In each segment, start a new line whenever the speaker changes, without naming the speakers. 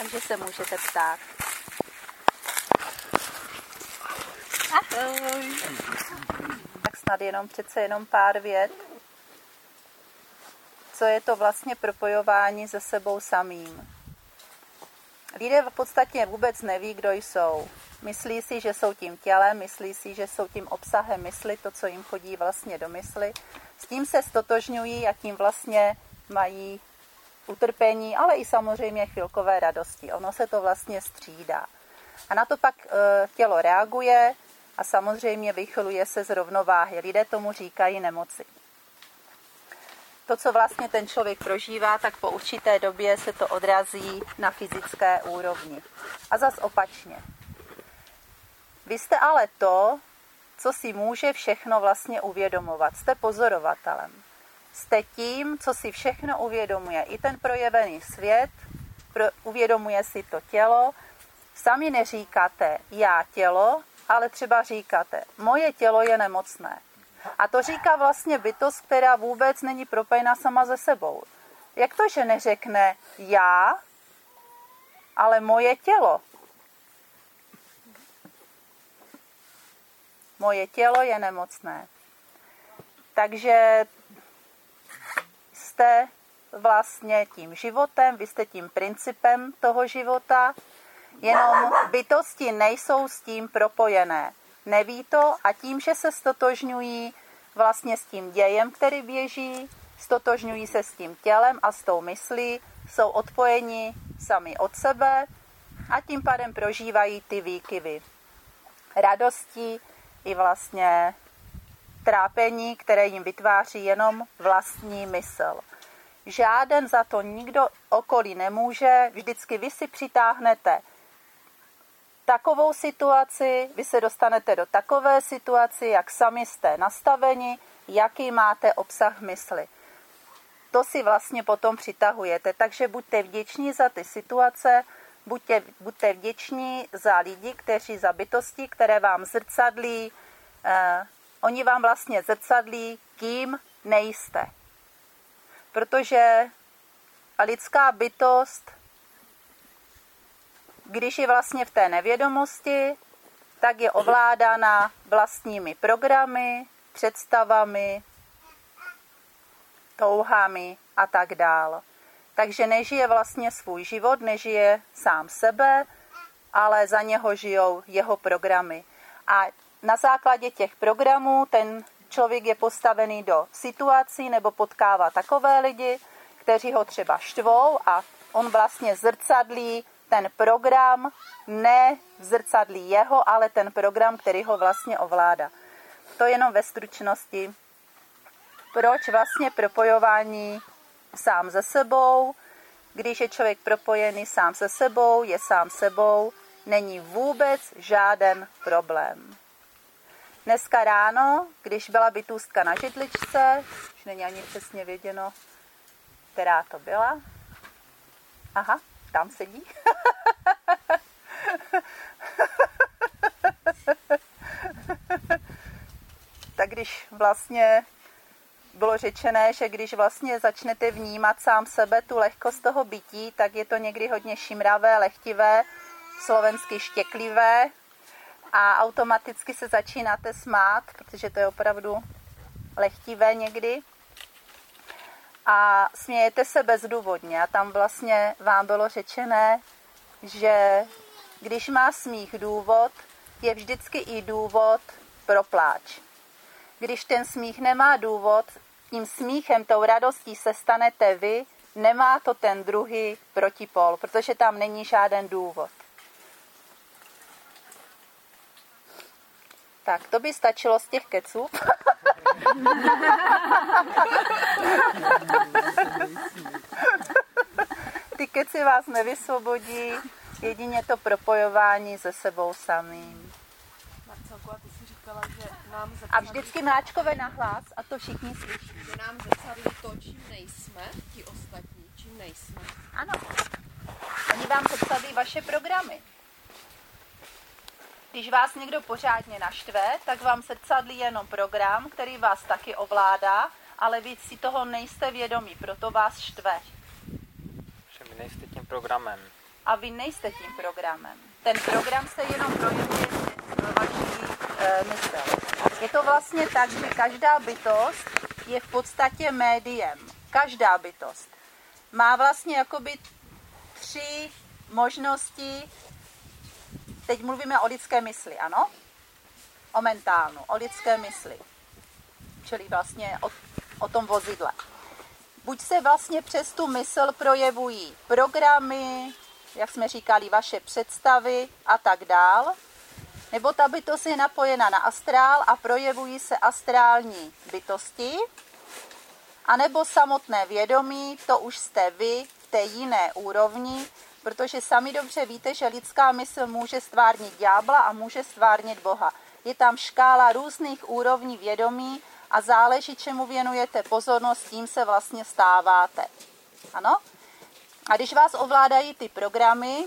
Takže se můžete ptát. Ahoj. Tak snad přece jenom pár vět. Co je to vlastně propojování se sebou samým? Lidé v podstatě vůbec neví, kdo jsou. Myslí si, že jsou tím tělem, myslí si, že jsou tím obsahem mysli, to, co jim chodí vlastně do mysli. S tím se stotožňují a tím vlastně mají utrpení, ale i samozřejmě chvilkové radosti. Ono se to vlastně střídá. A na to pak tělo reaguje a samozřejmě vychyluje se z rovnováhy. Lidé tomu říkají nemoci. To, co vlastně ten člověk prožívá, tak po určité době se to odrazí na fyzické úrovni. A zas opačně. Vy jste ale to, co si může všechno vlastně uvědomovat. Jste pozorovatelem. Jste tím, co si všechno uvědomuje. I ten projevený svět, uvědomuje si to tělo. Sami neříkáte já tělo, ale třeba říkáte moje tělo je nemocné. A to říká vlastně bytost, která vůbec není propojena sama se sebou. Jak to, že neřekne já, ale moje tělo? Moje tělo je nemocné. Takže jste vlastně tím životem, vy jste tím principem toho života, jenom bytosti nejsou s tím propojené. Neví to a tím, že se stotožňují vlastně s tím dějem, který běží, stotožňují se s tím tělem a s tou myslí, jsou odpojeni sami od sebe a tím pádem prožívají ty výkyvy radosti i vlastně trápení, které jim vytváří jenom vlastní mysl. Žáden za to nikdo okolí nemůže, vždycky vy si přitáhnete takovou situaci, vy se dostanete do takové situaci, jak sami jste nastaveni, jaký máte obsah mysli. To si vlastně potom přitahujete, takže buďte vděční za ty situace, buďte vděční za lidi, kteří za bytosti, které vám zrcadlí, oni vám vlastně zrcadlí, kým nejste. Protože lidská bytost, když je vlastně v té nevědomosti, tak je ovládána vlastními programy, představami, touhami a tak dál. Takže nežije vlastně svůj život, nežije sám sebe, ale za něho žijou jeho programy. A na základě těch programů ten člověk je postavený do situací nebo potkává takové lidi, kteří ho třeba štvou a on vlastně zrcadlí ten program, ne zrcadlí jeho, ale ten program, který ho vlastně ovládá. To jenom ve stručnosti. Proč vlastně propojování sám se sebou, když je člověk propojený sám se sebou, je sám sebou, není vůbec žáden problém. Dneska ráno, když byla bytůstka na židličce, už není ani přesně věděno, která to byla. Aha, tam sedí. Tak když vlastně bylo řečené, že když vlastně začnete vnímat sám sebe, tu lehkost toho bytí, tak je to někdy hodně šimravé, lehtivé, slovensky štěklivé a automaticky se začínáte smát, protože to je opravdu lehtivé někdy. A smějete se bezdůvodně a tam vlastně vám bylo řečené, že když má smích důvod, je vždycky i důvod pro pláč. Když ten smích nemá důvod, tím smíchem, tou radostí se stanete vy, nemá to ten druhý protipol, protože tam není žádný důvod. Tak, to by stačilo z těch keců. Ty keci vás nevysvobodí, jedině to propojování se sebou samým.
Marcelko, a ty jsi říkala, že nám zrcadlí...
A vždycky mláčkové nahlas, a to všichni slyší.
Že nám zrcadlí to, čím nejsme, ti ostatní, čím nejsme.
Ano. Oni vám zrcadlí vaše programy. Když vás někdo pořádně naštve, tak vám zrcadlí jenom program, který vás taky ovládá, ale vy si toho nejste vědomí, proto vás štve.
Že vy nejste tím programem.
a vy nejste tím programem. Ten program se jenom projevuje ve vaší mysli. Je to vlastně tak, že každá bytost je v podstatě médiem. Každá bytost má vlastně jakoby 3 možnosti. Teď mluvíme o lidské mysli, ano? O mentálnu, o lidské mysli. Čili vlastně o tom vozidle. Buď se vlastně přes tu mysl projevují programy, jak jsme říkali, vaše představy a tak dál, nebo ta bytost je napojena na astrál a projevují se astrální bytosti, anebo samotné vědomí, to už jste vy v té jiné úrovni, protože sami dobře víte, že lidská mysl může stvárnit ďábla a může stvárnit Boha. Je tam škála různých úrovní vědomí a záleží, čemu věnujete pozornost, tím se vlastně stáváte. Ano? A když vás ovládají ty programy,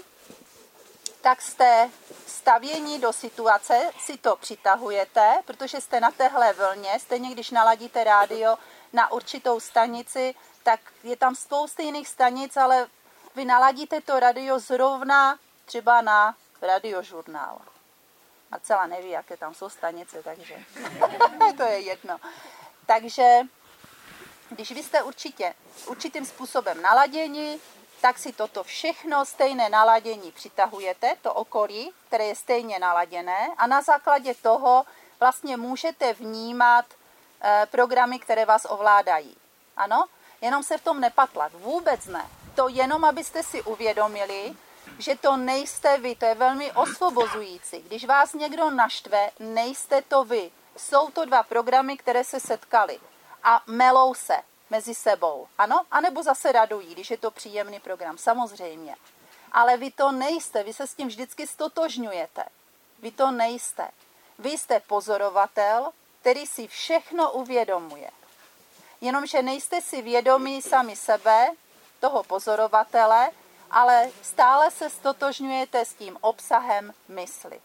tak jste stavěni do situace, si to přitahujete, protože jste na téhle vlně, stejně když naladíte rádio na určitou stanici, tak je tam spousty jiných stanic, ale vy naladíte to radio zrovna třeba na radiožurnál. A celá neví, jaké tam jsou stanice, takže to je jedno. Takže když vy jste určitým způsobem naladěni, tak si toto všechno stejné naladění přitahujete, to okolí, které je stejně naladěné, a na základě toho vlastně můžete vnímat programy, které vás ovládají. Ano? Jenom se v tom nepatlat. Vůbec ne. To jenom, abyste si uvědomili, že to nejste vy. To je velmi osvobozující. Když vás někdo naštve, nejste to vy. Jsou to 2 programy, které se setkaly a melou se mezi sebou. Ano? A nebo zase radují, když je to příjemný program. Samozřejmě. Ale vy to nejste. Vy se s tím vždycky stotožňujete. Vy to nejste. Vy jste pozorovatel, který si všechno uvědomuje. Jenomže nejste si vědomí sami sebe, toho pozorovatele, ale stále se stotožňujete s tím obsahem mysli.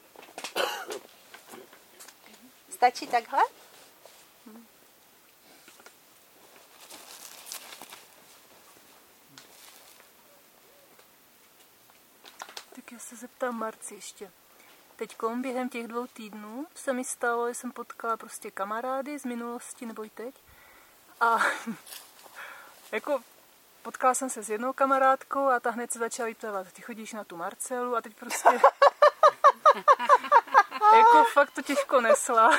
Stačí takhle?
Tak já se zeptám Marci ještě. Teďkom během těch 2 týdnů se mi stalo, že jsem potkala prostě kamarády z minulosti nebo i teď. A jako potkala jsem se s jednou kamarádkou a ta hned se začala vyptávat, ty chodíš na tu Marcelu, a teď prostě jako fakt to těžko nesla.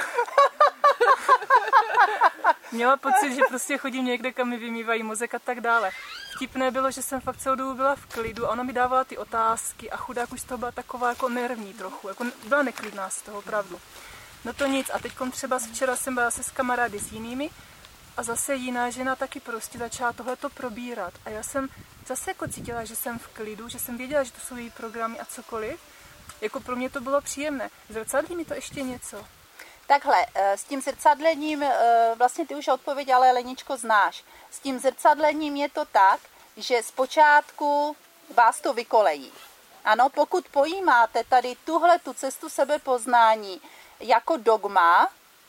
Měla pocit, že prostě chodím někde, kam mi vymývají mozek a tak dále. Vtipné bylo, že jsem fakt celou dobu byla v klidu a ona mi dávala ty otázky a chudák už z toho byla taková jako nervní trochu, jako byla neklidná z toho, opravdu. No to nic, a teďkom třeba včera jsem byla se s kamarády s jinými a zase jiná žena taky prostě začala tohleto probírat a já jsem zase jako cítila, že jsem v klidu, že jsem věděla, že to jsou její programy a cokoliv. Jako pro mě to bylo příjemné. Zrcadlí mi to ještě něco?
Takhle, s tím zrcadlením, vlastně ty už odpověď, ale Leničko znáš. S tím zrcadlením je to tak, že zpočátku vás to vykolejí. Ano, pokud pojímáte tady tu cestu sebepoznání jako dogma,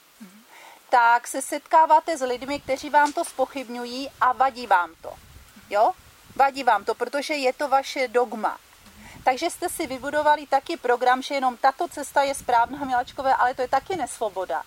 tak se setkáváte s lidmi, kteří vám to zpochybňují a vadí vám to. Jo? Vadí vám to, protože je to vaše dogma. Takže jste si vybudovali taky program, že jenom tato cesta je správná, miláčkové, ale to je taky nesvoboda.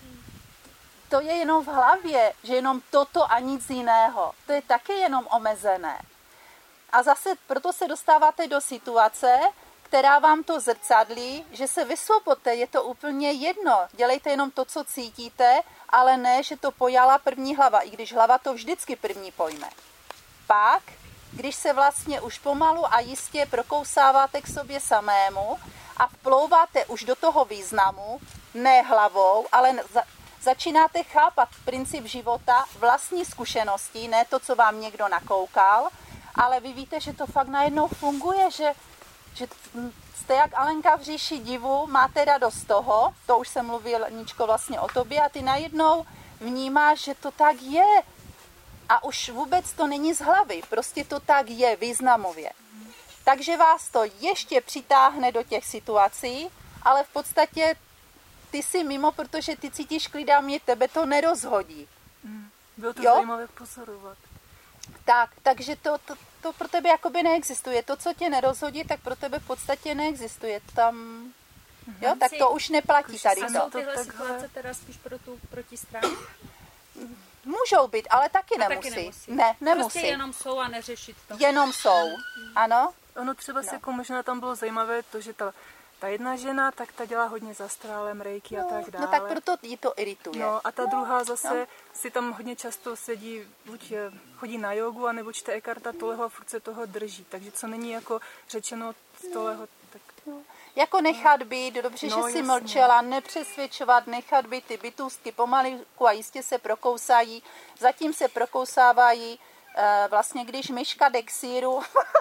To je jenom v hlavě, že jenom toto a nic jiného. To je taky jenom omezené. A zase proto se dostáváte do situace, která vám to zrcadlí, že se vysvobodte, je to úplně jedno. Dělejte jenom to, co cítíte, ale ne, že to pojala první hlava, i když hlava to vždycky první pojme. Pak, když se vlastně už pomalu a jistě prokousáváte k sobě samému a vplouváte už do toho významu, ne hlavou, ale začínáte chápat princip života, vlastní zkušenosti, ne to, co vám někdo nakoukal, ale vy víte, že to fakt najednou funguje, že jste jak Alenka v říši divu, máte radost z toho, to už jsem mluvil, Níčko, vlastně o tobě, a ty najednou vnímáš, že to tak je. A už vůbec to není z hlavy, prostě to tak je významově. Takže vás to ještě přitáhne do těch situací, ale v podstatě ty jsi mimo, protože ty cítíš klid a mě tebe to nerozhodí.
Bylo to zajímavé pozorovat.
Takže to pro tebe jakoby neexistuje. To, co tě nerozhodí, tak pro tebe v podstatě neexistuje. Tam, jo, tak to už neplatí tady
A
to.
jsou tyhle situace teda spíš pro tu protistranu?
Můžou být, ale taky nemusí.
Taky nemusí.
Ne, nemusí.
Prostě jenom jsou a neřešit to.
Jenom jsou, ano.
Ono třeba si jako možná tam bylo zajímavé to, že ta jedna žena, tak ta dělá hodně s astrálem, reiki a tak dále.
No tak proto jí to irituje.
No a ta druhá zase si tam hodně často sedí, buď chodí na jogu, anebo čte Eckharta Tolleho a furt se toho drží. Takže co není jako řečeno z Tolleho, tak...
Jako nechat být, dobře, že jsi
jasně.
mlčela, nepřesvědčovat, nechat být, ty bytůstky pomalinku a jistě se prokousají. Zatím se prokousávají, vlastně když myška jde k sýru,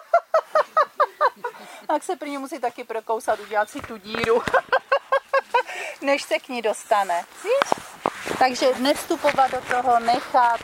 tak se prý musí taky prokousat, udělat si tu díru, než se k ní dostane. Víš? Takže nevstupovat do toho, nechat.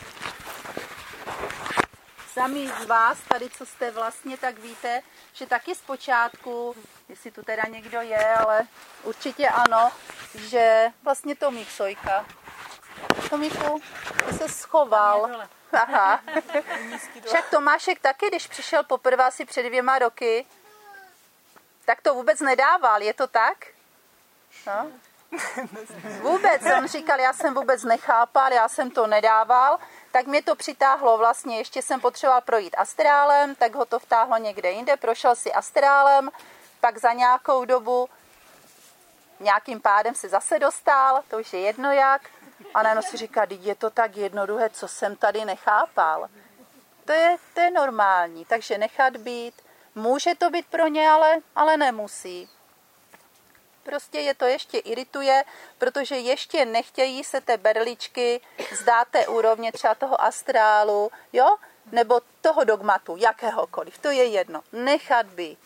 Sami z vás, tady co jste vlastně, tak víte, že taky zpočátku, jestli tu teda někdo je, ale určitě ano, že vlastně Tomík Sojka. Tomíku, ty se schoval. Aha. Však Tomášek taky, když přišel poprvé asi před 2 roky, tak to vůbec nedával, je to tak? No? Vůbec, on říkal, já jsem vůbec nechápal, já jsem to nedával, tak mě to přitáhlo vlastně, ještě jsem potřeboval projít astrálem, tak ho to vtáhlo někde jinde, prošel si astrálem, pak za nějakou dobu nějakým pádem se zase dostal, to už je jedno jak, a najednou si říká, je to tak jednoduché, co jsem tady nechápal. To je normální, takže nechat být, může to být pro ně, ale nemusí. Prostě je to ještě irituje, protože ještě nechtějí se té berličky zdát té úrovně třeba toho astrálu, jo? Nebo toho dogmatu, jakéhokoliv, to je jedno. Nechat být.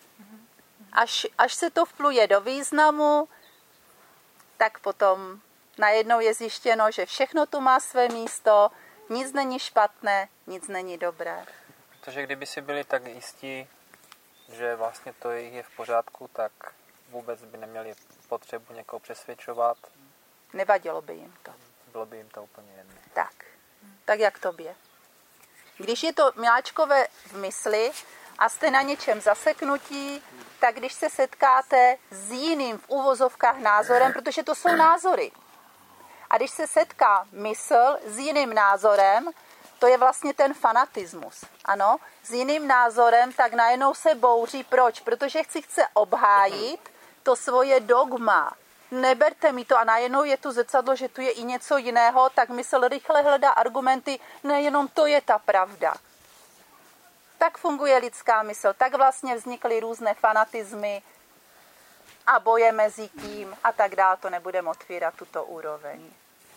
Až se to vpluje do významu, tak potom najednou je zjištěno, že všechno tu má své místo, nic není špatné, nic není dobré.
Protože kdyby si byli tak jistí, že vlastně to je v pořádku, tak vůbec by neměli potřebu někoho přesvědčovat.
Nevadilo by jim to.
Bylo by jim to úplně jedno.
Tak jak tobě. Když je to miláčkové v mysli a jste na něčem zaseknutí, tak když se setkáte s jiným v uvozovkách názorem, protože to jsou názory. A když se setká mysl s jiným názorem, to je vlastně ten fanatismus. Ano, s jiným názorem, tak najednou se bouří. Proč? Protože chce obhájit to svoje dogma. Neberte mi to a najednou je tu zrcadlo, že tu je i něco jiného, tak mysl rychle hledá argumenty, nejenom to je ta pravda. Tak funguje lidská mysl, tak vlastně vznikly různé fanatizmy a boje mezi tím a tak dále, to nebudeme otvírat tuto úroveň.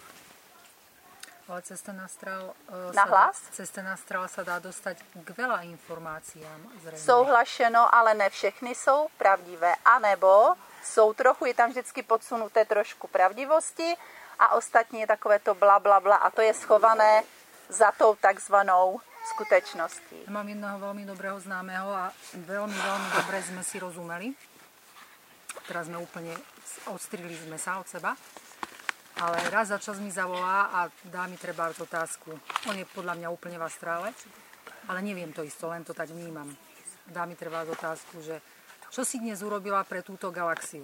Ale cez ten astrál, cez ten astrál sa dá dostať k veľa informáciám. Zrejme.
Souhlašeno, ale ne všechny jsou pravdivé. A nebo jsou trochu, je tam vždycky podsunuté trošku pravdivosti a ostatní je takové to bla, bla, bla a to je schované za tou takzvanou skutečností.
Ja mám jednoho veľmi dobrého známeho a veľmi, veľmi dobre sme si rozumeli. Teraz sme úplne odstrili sme sa od seba. Ale raz za čas mi zavolá a dá mi treba otázku. On je podľa mňa úplne v astrále, ale neviem to isto, len to tak vnímam. Dá mi treba otázku, že čo si dnes urobila pre túto galaxiu?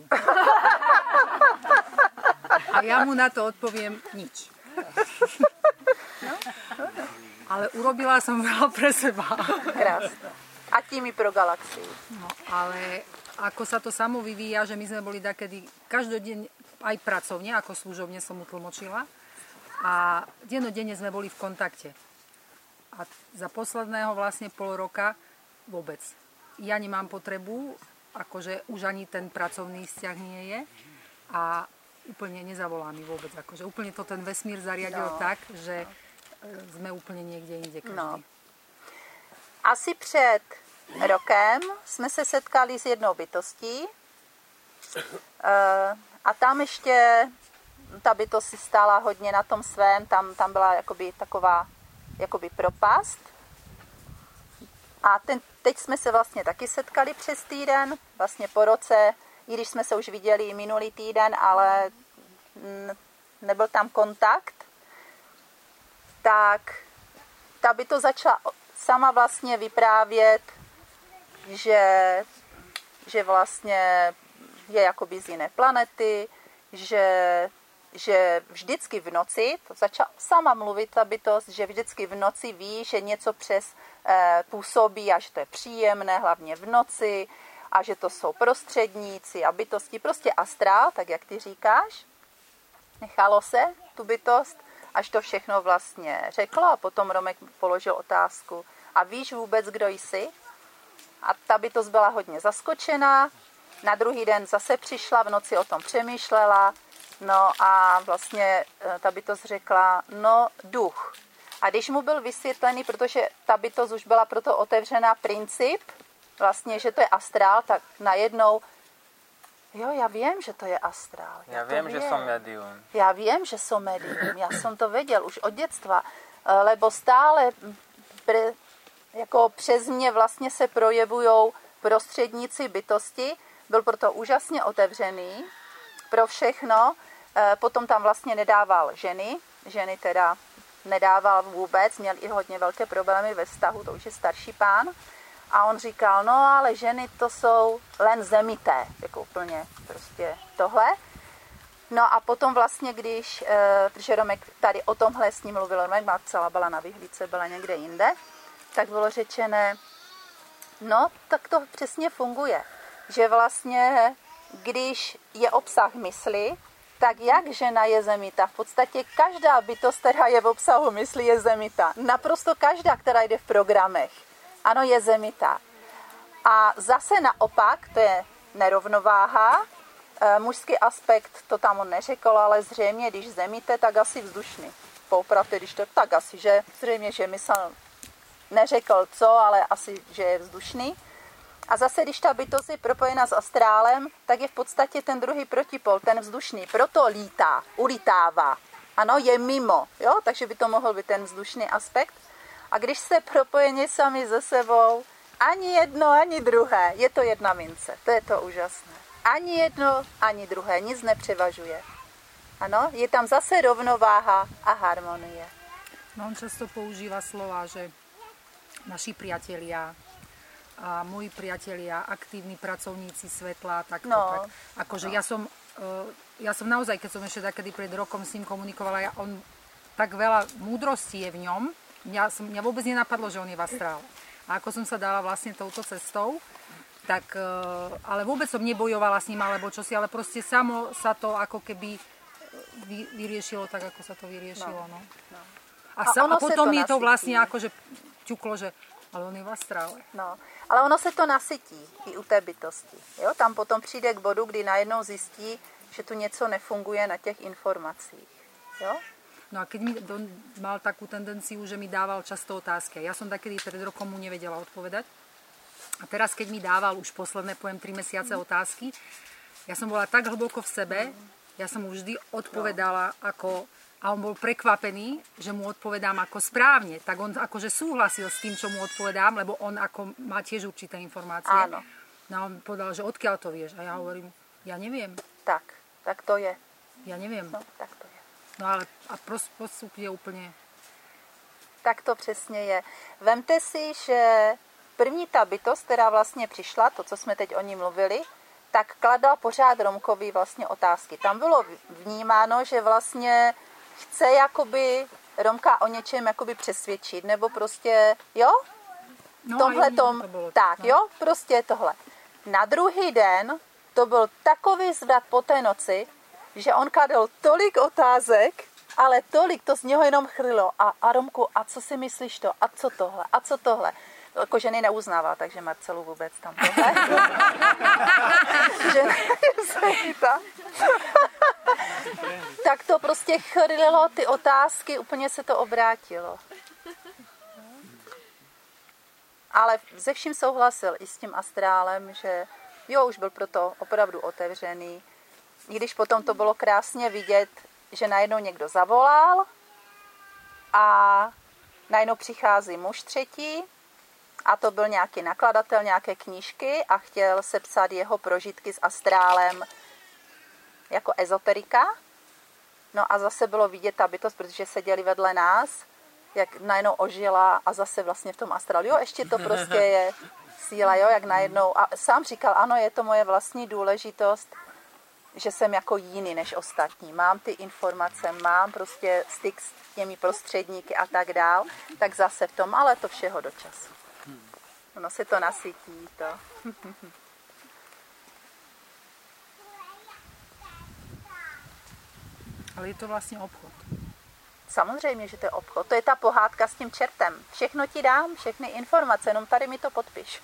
A ja mu na to odpoviem nič. No? Ale urobila som veľa pre seba.
Krásne. A tím i pro galaxii.
No, ale ako sa to samo vyvíja, že my sme boli takedy každodeň aj pracovne, ako služobne som mu tlmočila. A dennodenne sme boli v kontakte. A za posledného vlastne pol roka vôbec. Ja nemám potrebu, akože už ani ten pracovný vzťah nie je. A úplne nezavolá mi vôbec. Akože úplne to ten vesmír zariadil tak, že sme úplne niekde inde každý.
No. Asi před rokem jsme se setkali s jednou bytostí. A tam ještě ta bytost si stála hodně na tom svém, tam byla taková propast. A teď jsme se vlastně taky setkali přes týden, vlastně po roce, i když jsme se už viděli i minulý týden, ale nebyl tam kontakt. Tak ta by to začala sama vlastně vyprávět, že vlastně je jakoby z jiné planety, že vždycky v noci, to začala sama mluvit ta bytost, že vždycky v noci ví, že něco přes působí a že to je příjemné, hlavně v noci, a že to jsou prostředníci a bytosti, prostě astrál, tak jak ty říkáš. Nechalo se tu bytost, až to všechno vlastně řeklo, a potom Romek položil otázku: a víš vůbec, kdo jsi? A ta bytost byla hodně zaskočená. Na druhý den zase přišla, v noci o tom přemýšlela, no a vlastně ta bytost řekla, no duch. A když mu byl vysvětlený, protože ta bytost už byla proto otevřená princip, vlastně, že to je astrál, tak najednou, jo, já vím, že to je astrál.
Já vím, že jsem medium.
Já vím, že jsem medium, já jsem to věděl už od dětstva, lebo stále jako přes mě vlastně se projevujou prostředníci bytosti, byl proto úžasně otevřený pro všechno, potom tam vlastně nedával ženy teda nedával vůbec, měl i hodně velké problémy ve vztahu, to už je starší pán, a on říkal, no ale ženy to jsou len zemité, jako úplně prostě tohle. No a potom vlastně, když, protože Romek tady o tomhle s ním mluvil, Romek celá byla na vyhlídce, byla někde jinde, tak bylo řečené, no tak to přesně funguje, že vlastně, když je obsah mysli, tak jak žena je zemita? V podstatě každá bytost, která je v obsahu mysli, je zemita. Naprosto každá, která jde v programech. Ano, je zemita. A zase naopak, to je nerovnováha. Mužský aspekt, to tam on neřekl, ale zřejmě, když zemíte, tak asi vzdušný. Poupravte, když to tak asi, že zřejmě, že myslel, neřekl co, ale asi, že je vzdušný. A zase, když ta bytost je propojena s astrálem, tak je v podstatě ten druhý protipol, ten vzdušný. Proto ulítává. Ano, je mimo, jo? Takže by to mohl být ten vzdušný aspekt. A když se propojení sami se sebou, ani jedno, ani druhé, je to jedna mince. To je to úžasné. Ani jedno, ani druhé, nic nepřevažuje. Ano, je tam zase rovnováha a harmonie.
No, on často používa slova, že naši priatelia a moji priatelia, aktívni pracovníci svetla, tak akože ja som naozaj, keď som ešte takedy pred rokom s ním komunikovala, on tak veľa múdrosti je v ňom, mňa vôbec nenapadlo, že on je v astrále. A ako som sa dala vlastne touto cestou, tak, ale vôbec som nebojovala s ním, alebo čosi, ale proste samo sa to ako keby vyriešilo tak, ako sa to vyriešilo. No. A potom je to vlastne akože ťuklo, že ale on je v astrále.
No, ale ono se to nasytí i u té bytosti. Jo? Tam potom přijde k bodu, kdy najednou zjistí, že tu něco nefunguje na těch informacích. Jo?
No a keď mal takú tendenciu, že mi dával často otázky. Ja som takedy pred rokom mu nevedela odpovedať. A teraz, keď mi dával už posledné, 3 mesiace otázky, ja som bola tak hlboko v sebe, ja som mu vždy odpovedala ako... A on bol prekvapený, že mu odpovedám ako správne. Tak on akože súhlasil s tým, čo mu odpovedám, lebo on ako má tiež určité informácie.
Áno.
No a on povedal, že odkiaľ to vieš? A ja hovorím, ja neviem.
Tak to je.
Ja neviem.
No, tak to je.
No ale a postup je úplně...
Tak to přesně je. Vemte si, že první ta bytost, která vlastně přišla, to, co jsme teď o ní mluvili, tak kladla pořád Romkovi vlastně otázky. Tam bylo vnímáno, že vlastně chce jakoby Romka o něčem jakoby přesvědčit, nebo prostě, jo?
No,
Tomhletom, tak, no. Jo? Prostě tohle. Na druhý den to byl takový zvrat po té noci, že on kladl tolik otázek, ale tolik, to z něho jenom chrlilo. A Romku, a co si myslíš to? A co tohle? A co tohle? To jako ženy neuznává, takže Marcelu vůbec tam tohle. Žena je sejta. Tak to prostě chrlilo ty otázky, úplně se to obrátilo. Ale ze vším souhlasil i s tím astrálem, že jo, už byl proto opravdu otevřený. I když potom to bylo krásně vidět, že najednou někdo zavolal a najednou přichází muž třetí a to byl nějaký nakladatel nějaké knížky a chtěl sepsat jeho prožitky s astrálem jako ezoterika. No a zase bylo vidět ta bytost, protože seděli vedle nás, jak najednou ožila a zase vlastně v tom astrálu. Jo, ještě to prostě je síla, jo, jak najednou. A sám říkal, ano, je to moje vlastní důležitost, že jsem jako jiný než ostatní. Mám ty informace, mám prostě styk s těmi prostředníky a tak dál, tak zase v tom, ale to všeho do času. Ono se to nasytí, to.
Ale je to vlastně obchod.
Samozřejmě, že to je obchod. To je ta pohádka s tím čertem. Všechno ti dám, všechny informace, jenom tady mi to podpiš.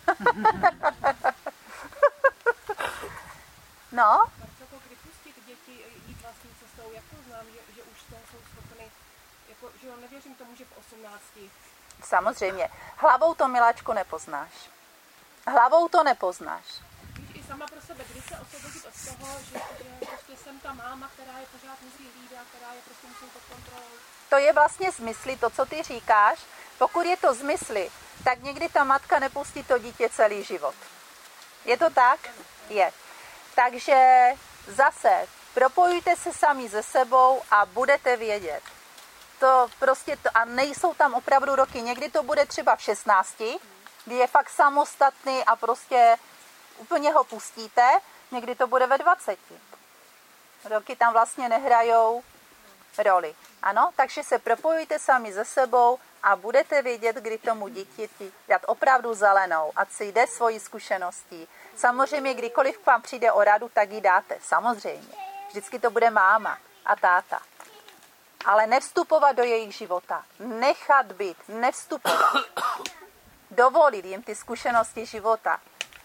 No?
Marcelko, kdy pustit děti jít vlastní cestou, jak to znám, že už to jsou schopny, jako, že jo, nevěřím tomu, že v 18.
Samozřejmě. Hlavou to, miláčku, nepoznáš. Hlavou to nepoznáš.
Víš, i sama pro sebe, kdy se osvobodit od toho, že prostě jsem ta máma, která je pořád musí hlídat, která je prostě musím pod kontrolou.
To je vlastně zmysly, to, co ty říkáš. Pokud je to zmysly, tak někdy ta matka nepustí to dítě celý život. Je to tak? Je. Takže zase propojujte se sami se sebou a budete vědět. To prostě a nejsou tam opravdu roky. Někdy to bude třeba v 16, kdy je fakt samostatný a prostě úplně ho pustíte. Někdy to bude ve 20. Roky tam vlastně nehrajou roli. Ano, takže se propojujte sami se sebou a budete vědět, kdy tomu dítěti dát opravdu zelenou, ať si jde svojí zkušeností. Samozřejmě, kdykoliv k vám přijde o radu, tak ji dáte. Samozřejmě. Vždycky to bude máma a táta. Ale nevstupovat do jejich života. Nechat být, nevstupovat. Dovolit jim ty zkušenosti života.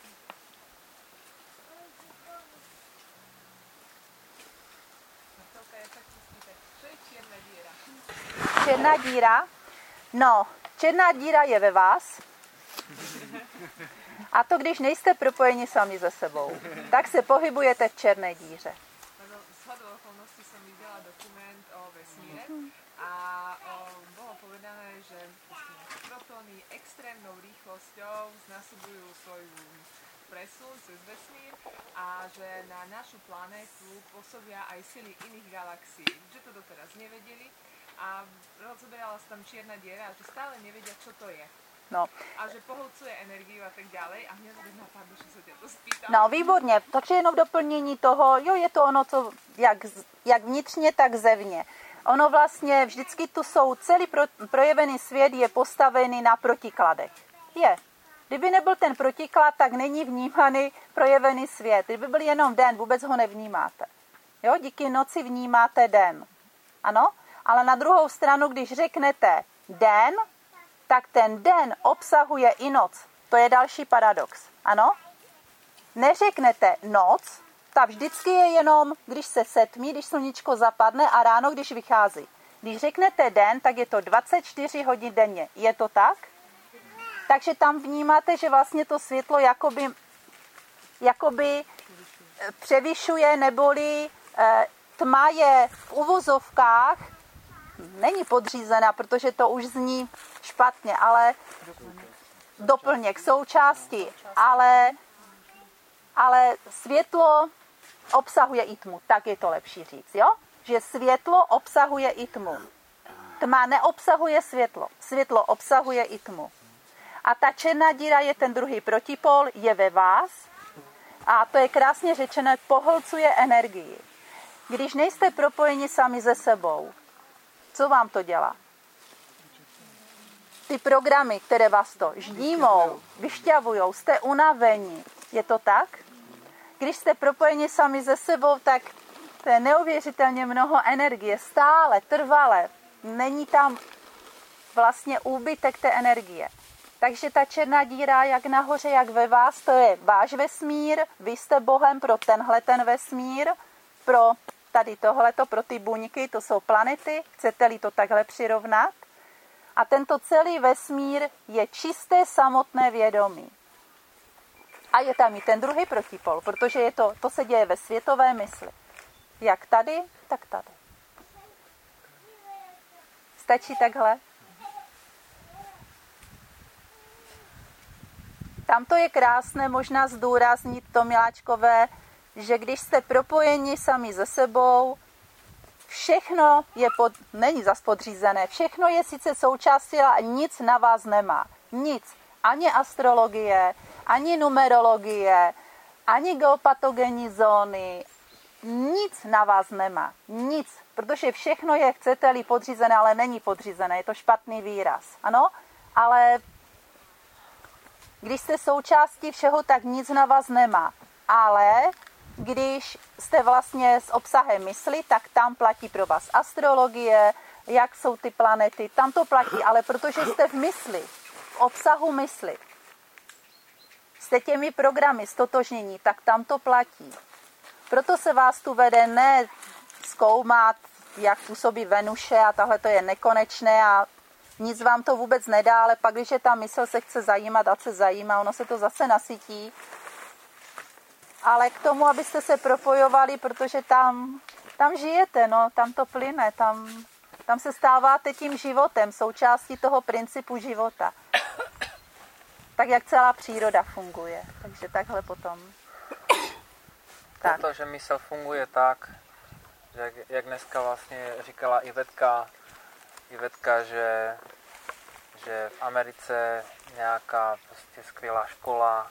Černá díra? No, černá díra je ve vás. A to, když nejste propojeni sami se sebou, tak se pohybujete v černé díře.
Shodou okolností som videla dokument o vesmíre a bolo povedané, že protóny extrémnou rýchlosťou znásobujú svoj presun cez vesmír a že na našu planétu pôsobia aj sily iných galaxií. Že to doteraz nevedeli a rozoberala sa tam čierna diera a že stále nevedia, čo to je.
No.
A že pohlcuje energiu a tak ďalej a mňa to napadlo, že sa ťa to spýtam.
No, výborně. Takže jenom doplnění toho, jo, je to ono, co jak vnitřně, tak zevně. Ono vlastně vždycky tu jsou, celý projevený svět je postavený na protikladech. Je. Kdyby nebyl ten protiklad, tak není vnímaný projevený svět. Kdyby byl jenom den, vůbec ho nevnímáte. Jo, díky noci vnímáte den. Ano? Ale na druhou stranu, když řeknete den, tak ten den obsahuje i noc. To je další paradox. Ano? Neřeknete noc, ta vždycky je jenom, když se setmí, když sluníčko zapadne a ráno, když vychází. Když řeknete den, tak je to 24 hodin denně. Je to tak? Takže tam vnímáte, že vlastně to světlo jakoby převyšuje, neboli tma je v uvozovkách, není podřízená, protože to už zní špatně, ale doplněk, součástí, ale světlo obsahuje i tmu, tak je to lepší říct, jo? Že světlo obsahuje i tmu. Tma neobsahuje světlo, světlo obsahuje i tmu. A ta černá díra je ten druhý protipol, je ve vás a to je krásně řečené, pohlcuje energii. Když nejste propojeni sami se sebou, co vám to dělá? Ty programy, které vás to ždímou, vyšťavujou, jste unavení. Je to tak? Když jste propojeni sami se sebou, tak to je neuvěřitelně mnoho energie. Stále, trvale. Není tam vlastně úbytek té energie. Takže ta černá díra, jak nahoře, jak ve vás, to je váš vesmír. Vy jste Bohem pro tenhle ten vesmír, pro tady tohleto, pro ty buňky, to jsou planety, chcete-li to takhle přirovnat. A tento celý vesmír je čisté samotné vědomí. A je tam i ten druhý protipol, protože to se děje ve světové mysli. Jak tady, tak tady. Stačí takhle? Tam to je krásné možná zdůraznit to, miláčkové, že když jste propojeni sami se sebou, všechno není zas podřízené, všechno je sice součástí, ale nic na vás nemá. Nic. Ani astrologie, ani numerologie, ani geopatogenní zóny, nic na vás nemá. Nic. Protože všechno je, chcete-li, podřízené, ale není podřízené. Je to špatný výraz. Ano? Ale když jste součástí všeho, tak nic na vás nemá. Ale když jste vlastně s obsahem mysli, tak tam platí pro vás astrologie, jak jsou ty planety, tam to platí, ale protože jste v mysli, v obsahu mysli, jste těmi programy stotožnění, tak tam to platí. Proto se vás tu vede ne zkoumat, jak působí Venuše a tahle to je nekonečné a nic vám to vůbec nedá, ale pak, když je ta mysl se chce zajímat, ať se zajímá, ono se to zase nasytí. Ale k tomu, abyste se propojovali, protože tam žijete, no, tam to plyne, tam se stáváte tím životem, součástí toho principu života. Tak, jak celá příroda funguje. Takže takhle potom. Tak.
Protože mysl funguje tak, že jak dneska vlastně říkala Ivetka, že v Americe nějaká prostě skvělá škola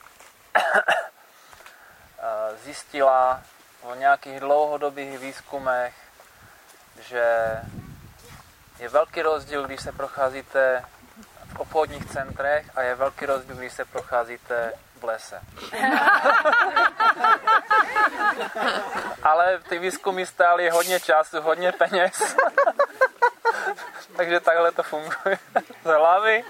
zjistila o nějakých dlouhodobých výzkumech, že je velký rozdíl, když se procházíte v obchodních centrech a je velký rozdíl, když se procházíte v lese. Ale ty výzkumy stály hodně času, hodně peněz. Takže takhle to funguje. Z hlavy.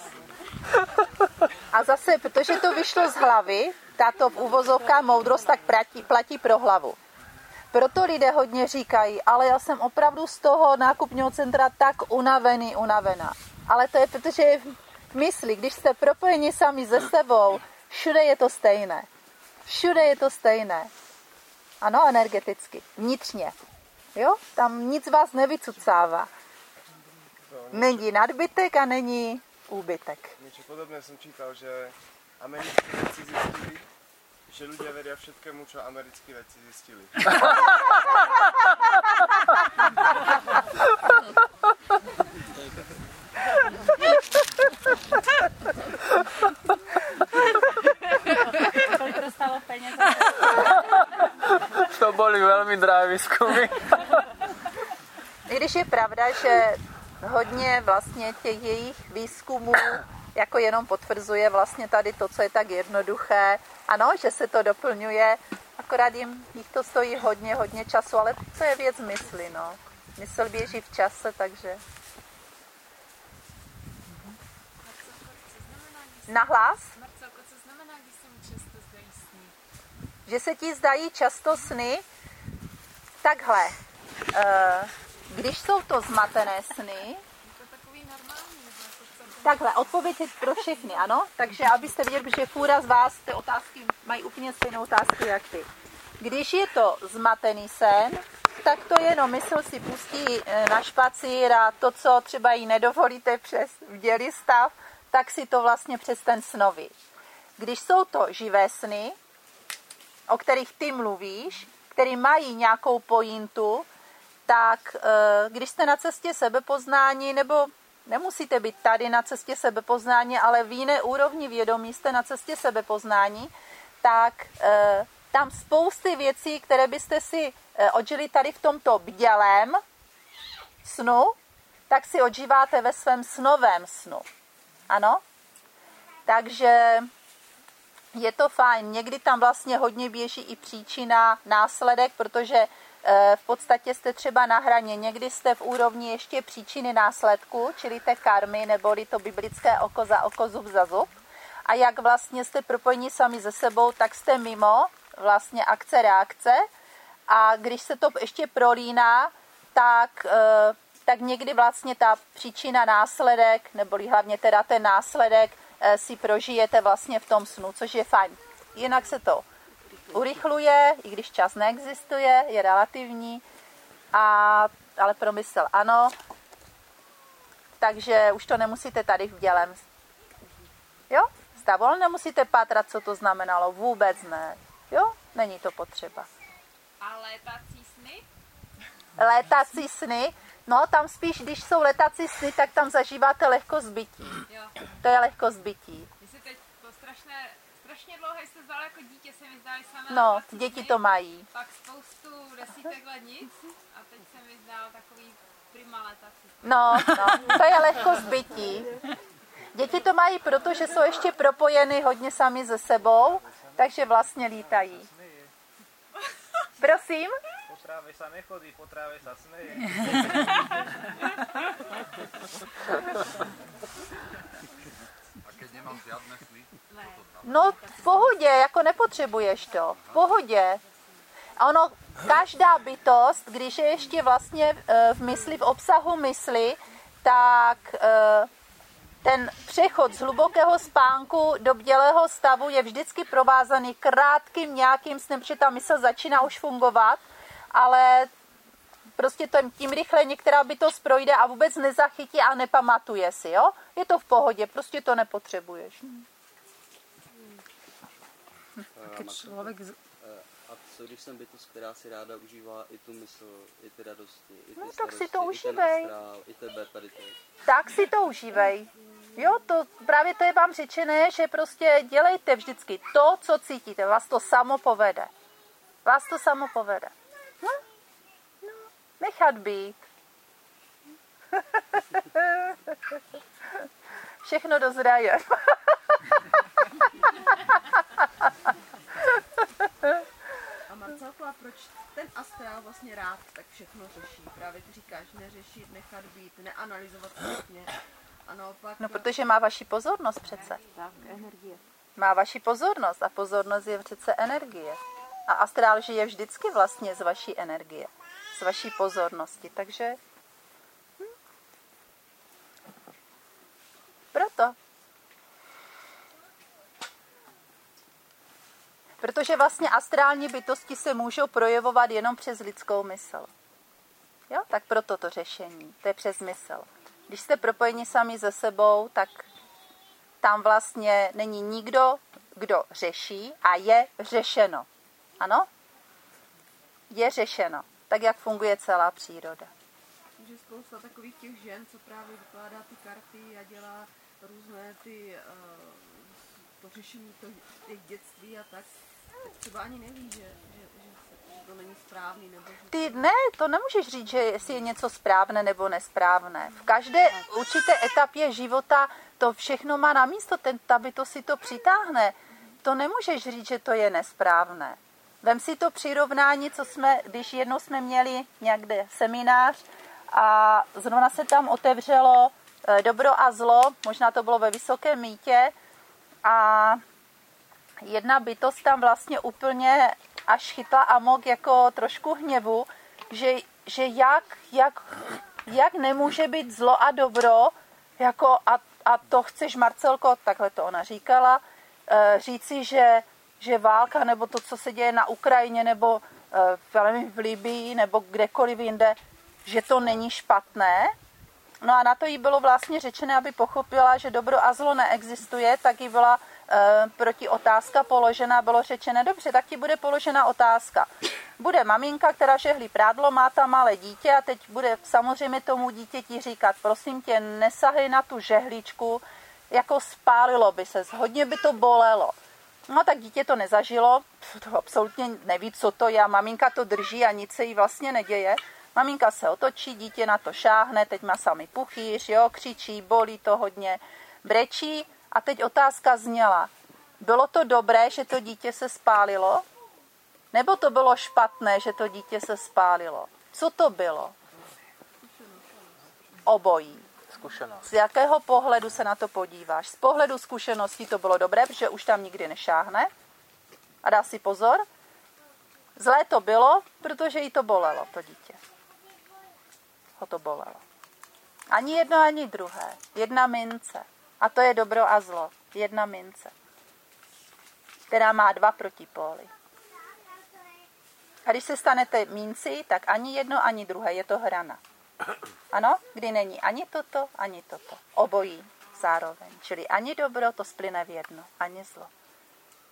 A zase, protože to vyšlo z hlavy, tato v uvozovkách moudrost, tak platí pro hlavu. Proto lidé hodně říkají, ale já jsem opravdu z toho nákupního centra tak unavená. Ale to je, protože je v mysli, když jste propojeni sami se sebou, všude je to stejné. Všude je to stejné. Ano, energeticky, vnitřně. Jo? Tam nic vás nevycucává. Není nadbytek a není úbytek.
Niečo podobné som čítal, že americkí vedci zistili, že ľudia veria všetkému, čo americkí vedci zistili.
Kolik dostalo peněz?
To boli veľmi drahé výzkumy.
I když je pravda, že hodně vlastně těch jejich výzkumů jako jenom potvrzuje vlastně tady to, co je tak jednoduché. Ano, že se to doplňuje, akorát jich to stojí hodně času, ale to je věc mysli, no. Mysl běží v čase, takže... Nahlas?
Marcelko, co znamená, když se mi často zdají sny?
Že se ti zdají často sny? Takhle. Když jsou to zmatené sny, takhle, odpověď je pro všechny, ano? Takže abyste viděli, že půra z vás ty otázky mají úplně stejnou otázku, jak ty. Když je to zmatený sen, tak to jenom mysl si pustí na špacír a to, co třeba jí nedovolíte přes vdělý stav, tak si to vlastně přes ten snoví. Když jsou to živé sny, o kterých ty mluvíš, který mají nějakou pointu, tak když jste na cestě sebepoznání, nebo nemusíte být tady na cestě sebepoznání, ale v jiné úrovni vědomí jste na cestě sebepoznání, tak tam spousty věcí, které byste si odžili tady v tomto bdělém snu, tak si odžíváte ve svém snovém snu. Ano? Takže je to fajn. Někdy tam vlastně hodně běží i příčina, následek, protože v podstatě jste třeba na hraně. Někdy jste v úrovni ještě příčiny následku, čili té karmy, neboli to biblické oko za oko, zub za zub. A jak vlastně jste propojeni sami ze sebou, tak jste mimo vlastně akce, reakce. A když se to ještě prolíná, tak někdy vlastně ta příčina, následek, neboli hlavně teda ten následek, si prožijete vlastně v tom snu, což je fajn. Jinak se to urychluje, i když čas neexistuje, je relativní, ale pro mysl ano. Takže už to nemusíte tady v dělem. Jo? Stavu, ale nemusíte pátrat, co to znamenalo. Vůbec ne. Jo? Není to potřeba.
A létací sny?
létací sny. No, tam spíš, když jsou létací sny, tak tam zažíváte lehkost bytí. To je lehkost bytí.
Vy si teď to strašně dlouho jste vzala jako dítě, se mi zdáli samé.
No, děti to mají.
Pak spoustu desítek let nic a teď se mi zdál takový prima létací.
No, to je lehkost bytí. Děti to mají, protože jsou ještě propojeny hodně sami se sebou, takže vlastně lítají. Prosím?
Po tráve sa nechodí, po tráve sa smeje.
A keď nemám žiadne sny?
No v pohodě, jako nepotřebuješ to. V pohodě. A ono, každá bytost, když je ještě vlastně v mysli, v obsahu mysli, tak ten přechod z hlubokého spánku do bdělého stavu je vždycky provázaný krátkým nějakým snem, protože ta mysl začíná už fungovat, ale prostě tím rychle některá bytost projde a vůbec nezachytí a nepamatuje si, jo? Je to v pohodě, prostě to nepotřebuješ.
A co když jsem bytost, která si ráda užívá i tu mysl, i ty radosti, i ty
tak
starosti,
si to
i
užívej.
ten astrál, i tebe tady teď.
Tak si to užívej. Jo, právě to je vám řečené, že prostě dělejte vždycky to, co cítíte. Vás to samo povede. Vás to samo povede. No, nechat být. Všechno dozraje.
A Marcelko, a proč ten astrál vlastně rád tak všechno řeší? Právě ty říkáš, neřešit, nechat být, neanalyzovat zpětně. A naopak...
No, protože má vaši pozornost přece.
Tak, energie.
Má vaši pozornost a pozornost je přece energie. A astrál žije vždycky vlastně z vaší energie, z vaší pozornosti, takže... Proto. Protože vlastně astrální bytosti se můžou projevovat jenom přes lidskou mysl. Jo, tak proto to řešení, to je přes mysl. Když jste propojeni sami se sebou, tak tam vlastně není nikdo, kdo řeší a je řešeno. Ano? Je řešeno. Tak, jak funguje celá příroda.
Takže spousta takových těch žen, co právě vykládá ty karty a dělá různé ty to řešení těch dětství a tak třeba ani neví, že to není správný. Nebo že...
To nemůžeš říct, že jestli je něco správné nebo nesprávné. V každé určité etapě života to všechno má na místo, ta bytost si to přitáhne. To nemůžeš říct, že to je nesprávné. Vem si to přirovnání, když jednou jsme měli někde seminář a zrovna se tam otevřelo dobro a zlo, možná to bylo ve Vysokém Mýtě a jedna bytost tam vlastně úplně až chytla amok jako trošku hněvu, že jak nemůže být zlo a dobro, jako a to chceš, Marcelko, takhle to ona říkala, říci, že válka nebo to, co se děje na Ukrajině nebo v Libii nebo kdekoliv jinde, že to není špatné. No a na to jí bylo vlastně řečené, aby pochopila, že dobro a zlo neexistuje, tak jí byla proti otázka položena, bylo řečené, dobře, tak ti bude položena otázka. Bude maminka, která žehlí prádlo, má tam malé dítě a teď bude samozřejmě tomu dítěti říkat, prosím tě, nesahej na tu žehličku, jako spálilo by se, hodně by to bolelo. No tak dítě to nezažilo, to absolutně neví, co to je, maminka to drží a nic se jí vlastně neděje. Maminka se otočí, dítě na to šáhne, teď má samý puchýř, jo, křičí, bolí to hodně, brečí a teď otázka zněla, bylo to dobré, že to dítě se spálilo? Nebo to bylo špatné, že to dítě se spálilo? Co to bylo? Obojí.
Zkušenost.
Z jakého pohledu se na to podíváš? Z pohledu zkušeností to bylo dobré, protože už tam nikdy nešáhne a dá si pozor. Zlé to bylo, protože jí to bolelo, to dítě. Ho to bolelo. Ani jedno, ani druhé. Jedna mince. A to je dobro a zlo. Jedna mince. Která má dva protipóly. A když se stanete minci, tak ani jedno, ani druhé. Je to hrana. Ano? Kdy není ani toto, ani toto. Obojí zároveň. Čili ani dobro, to splyne v jedno. Ani zlo.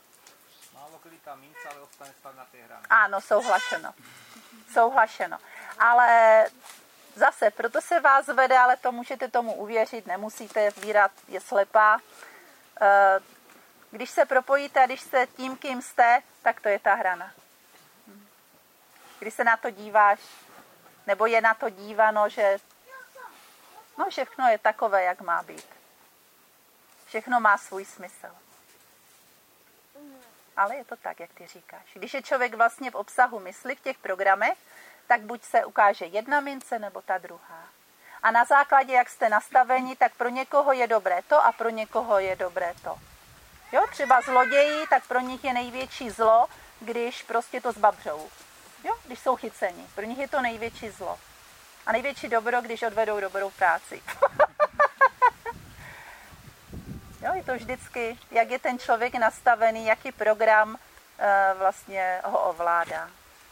Málo kdy tá minca, ale ostane stať na tej hrane.
Áno, souhlašeno. Souhlašeno. Ale zase, proto se vás vede, ale to můžete tomu uvěřit, nemusíte, víra je slepá. Když se propojíte a když jste tím, kým jste, tak to je ta hrana. Když se na to díváš, nebo je na to dívano, že všechno je takové, jak má být. Všechno má svůj smysl. Ale je to tak, jak ty říkáš. Když je člověk vlastně v obsahu mysli, v těch programech, tak buď se ukáže jedna mince, nebo ta druhá. A na základě, jak jste nastaveni, tak pro někoho je dobré to a pro někoho je dobré to. Jo, třeba zloději, tak pro nich je největší zlo, když prostě to zbabřou. Jo, když jsou chyceni. Pro nich je to největší zlo. A největší dobro, když odvedou dobrou práci. Jo, je to vždycky, jak je ten člověk nastavený, jaký program vlastně ho ovládá.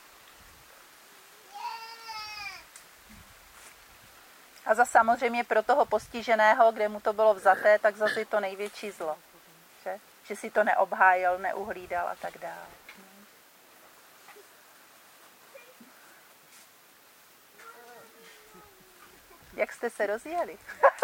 A za samozřejmě pro toho postiženého, kde mu to bylo vzaté, tak zase je to největší zlo. Že si to neobhájil, neuhlídal a tak dále. Jak jste se rozjeli?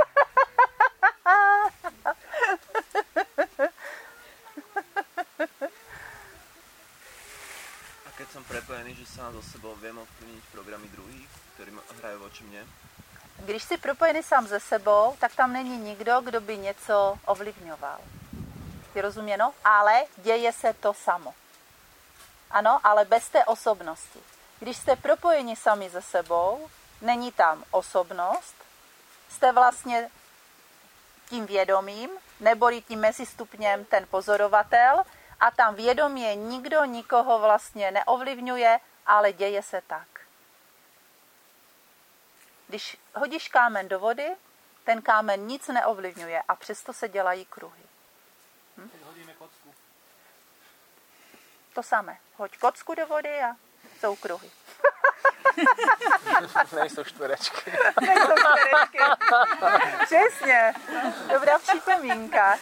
A keď som prepojený, že sám so sebou viem ovplyvniť programy druhých, ktorí hrajú voči mne?
Když jsi propojený sám se sebou, tak tam není nikdo, kdo by něco ovlivňoval. Je rozuměno? Ale děje se to samo. Ano, ale bez té osobnosti. Když jste propojeni sami se sebou, není tam osobnost, jste vlastně tím vědomím, neboli tím mezistupněm ten pozorovatel a tam vědomě nikdo nikoho vlastně neovlivňuje, ale děje se tak. Když hodíš kámen do vody, ten kámen nic neovlivňuje a přesto se dělají kruhy.
Teď hodíme kocku.
To samé. Hoď kocku do vody a jsou kruhy.
Nejsou čtverečky.
Nejsou čtverečky. Přesně. Dobrá připomínka.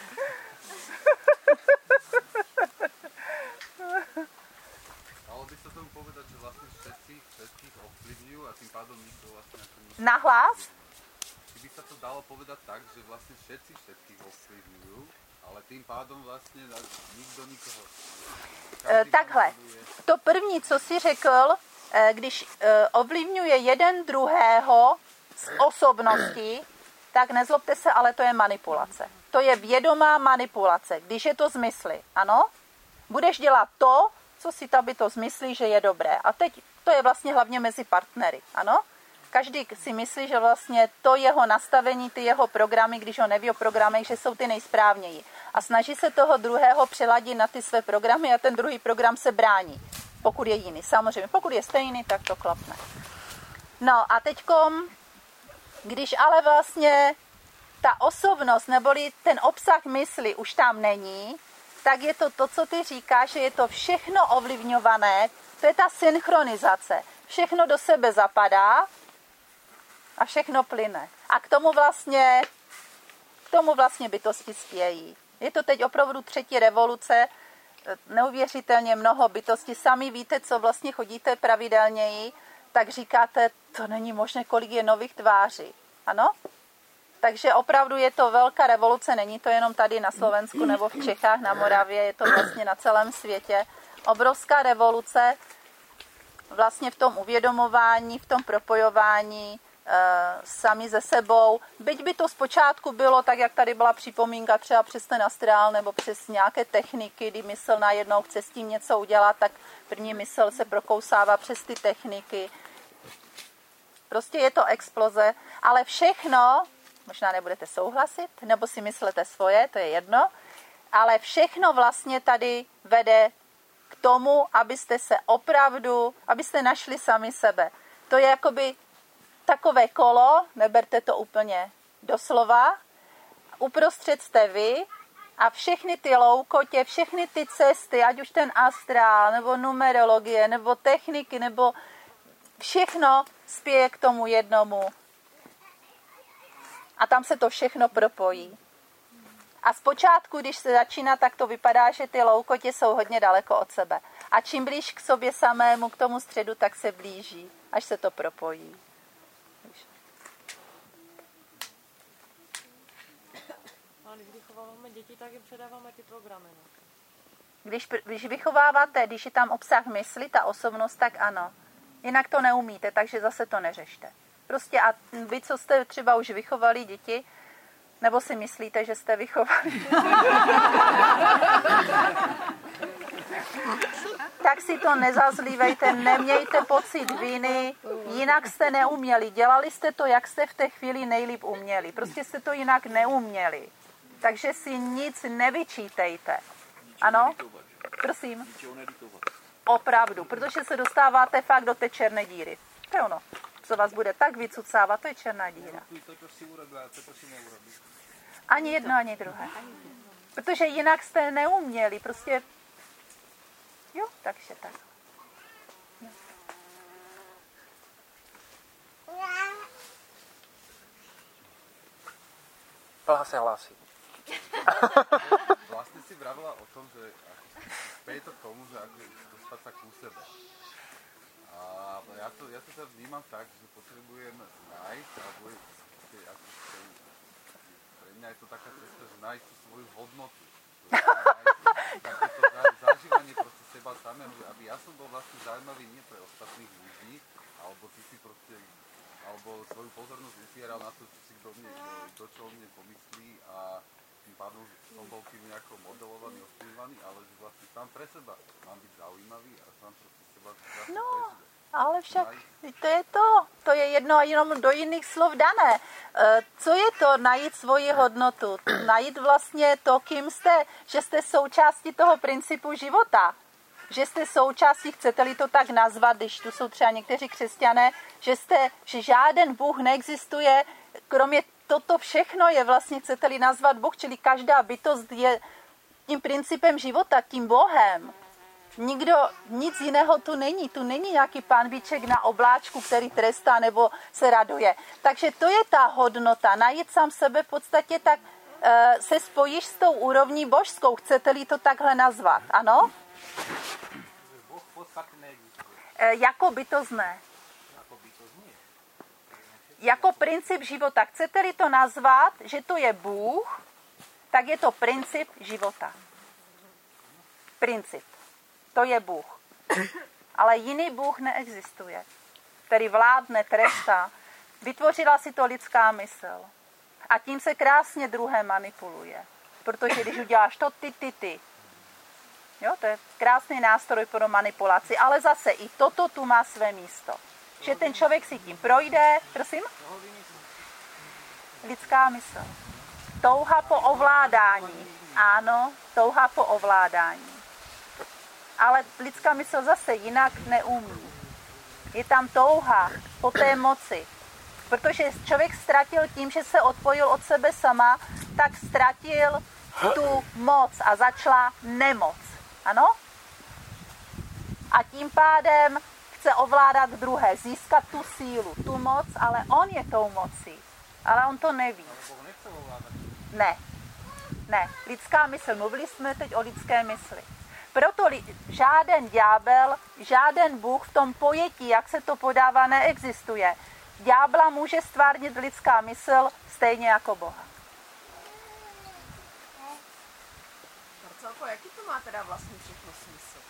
Dalo by sa tomu povedať, že vlastne všetkých ovplyvňujú a tým pádom nikto vlastne...
Nahlas?
Či by sa to dalo povedať tak, že vlastne všetkých ovplyvňujú, ale tým pádom vlastně nikdo nikoho.
Takhle. To první, co jsi řekl, když ovlivňuje jeden druhého z osobnosti, tak nezlobte se, ale to je manipulace. To je vědomá manipulace, když je to z mysli. Ano? Budeš dělat to, co si ta bytost myslí, že je dobré. A teď to je vlastně hlavně mezi partnery. Ano? Každý si myslí, že vlastně to jeho nastavení, ty jeho programy, když ho neví o programech, že jsou ty nejsprávněji. A snaží se toho druhého přeladit na ty své programy a ten druhý program se brání. Pokud je jiný. Samozřejmě, pokud je stejný, tak to klapne. No a teďkom, když ale vlastně ta osobnost, neboli ten obsah mysli už tam není, tak je to, co ty říkáš, že je to všechno ovlivňované, to je ta synchronizace. Všechno do sebe zapadá a všechno plyne. A k tomu vlastně bytosti spějí. Je to teď opravdu třetí revoluce, neuvěřitelně mnoho bytostí. Sami víte, co vlastně chodíte pravidelněji, tak říkáte, to není možné, kolik je nových tváří. Ano? Takže opravdu je to velká revoluce, není to jenom tady na Slovensku nebo v Čechách, na Moravě, je to vlastně na celém světě. Obrovská revoluce vlastně v tom uvědomování, v tom propojování sami ze sebou. Byť by to zpočátku bylo tak, jak tady byla připomínka třeba přes ten astrál nebo přes nějaké techniky, kdy mysl najednou chce s tím něco udělat, tak první mysl se prokousává přes ty techniky. Prostě je to exploze, ale všechno, možná nebudete souhlasit, nebo si myslete svoje, to je jedno, ale všechno vlastně tady vede k tomu, abyste našli sami sebe. To je jakoby takové kolo, neberte to úplně doslova, uprostřed jste vy a všechny ty loukotě, všechny ty cesty, ať už ten astrál, nebo numerologie, nebo techniky, nebo všechno spěje k tomu jednomu. A tam se to všechno propojí. A zpočátku, když se začíná, tak to vypadá, že ty loukotě jsou hodně daleko od sebe. A čím blíž k sobě samému, k tomu středu, tak se blíží. až se to propojí.
A když vychováváme děti, tak jim předáváme ty programy. No?
Když vychováváte, když je tam obsah mysli, ta osobnost, tak ano. Jinak to neumíte, takže zase to neřešte. Prostě a vy, co jste třeba už vychovali děti, nebo si myslíte, že jste vychovali, tak si to nezazlívejte, nemějte pocit viny, jinak jste neuměli. Dělali jste to, jak jste v té chvíli nejlíp uměli. Prostě jste to jinak neuměli. Takže si nic nevyčítejte. Ano? Prosím. Opravdu, protože se dostáváte fakt do té černé díry. To je ono. Co vás bude tak vycucávat, to je černá díra. Ani jedno, ani druhé. Protože jinak jste neuměli. Prostě, jo, takže tak.
Plha se hlásí.
Vlastne si vravila o tom, že je to k tomu, že dostať sa ku sebe. A ja to teda vnímam tak, že potrebujem nájsť, alebo pre mňa je to taká cesta, že nájsť tú svoju hodnotu. Takéto zažívanie proste seba samého, aby ja som bol vlastne zaujímavý nie pre ostatných ľudí, alebo ty si proste, alebo svoju pozornosť upieral na to, čo o mne pomyslí a tým pádom som bol tým nejako modelovaný, ovplyvňovaný, ale že vlastne sám pre seba mám byť zaujímavý a sám proste seba prežiť.
Ale však to je jedno a jenom do jiných slov dané. Co je to najít svoji hodnotu? Najít vlastně to, kým jste, že jste součástí toho principu života. Že jste součástí, chcete-li to tak nazvat, když tu jsou třeba někteří křesťané, že žádný Bůh neexistuje, kromě toto všechno je vlastně, chcete-li nazvat Bůh, čili každá bytost je tím principem života, tím Bohem. Nic jiného tu není. Tu není nějaký pánbíček na obláčku, který trestá nebo se raduje. Takže to je ta hodnota. Najít sám sebe v podstatě tak se spojíš s tou úrovní božskou. Chcete-li to takhle nazvat? Ano?
Boh v podstatě neexistuje.
Jako bytost ne. Jako princip života. Chcete-li to nazvat, že to je Bůh, tak je to princip života. Princip. To je Bůh. Ale jiný Bůh neexistuje, který vládne, trestá. Vytvořila si to lidská mysl. A tím se krásně druhé manipuluje. Protože když uděláš to ty. Jo, to je krásný nástroj pro manipulaci. Ale zase i toto tu má své místo. Že ten člověk si tím projde. Prosím? Lidská mysl. Touha po ovládání. Ano, touha po ovládání. Ale lidská mysl zase jinak neumí. Je tam touha po té moci. Protože člověk ztratil tím, že se odpojil od sebe sama, tak ztratil tu moc a začala nemoc. Ano? A tím pádem chce ovládat druhé, získat tu sílu, tu moc, ale on je tou mocí. Ale on to neví. Ne. Lidská mysl. Mluvili jsme teď o lidské mysli. Proto žáden ďábel, žáden Bůh v tom pojetí, jak se to podává, neexistuje. Ďábla může stvárnit lidská mysl stejně jako Boha.
Marcelko, jaký to má teda vlastně všechno smysl?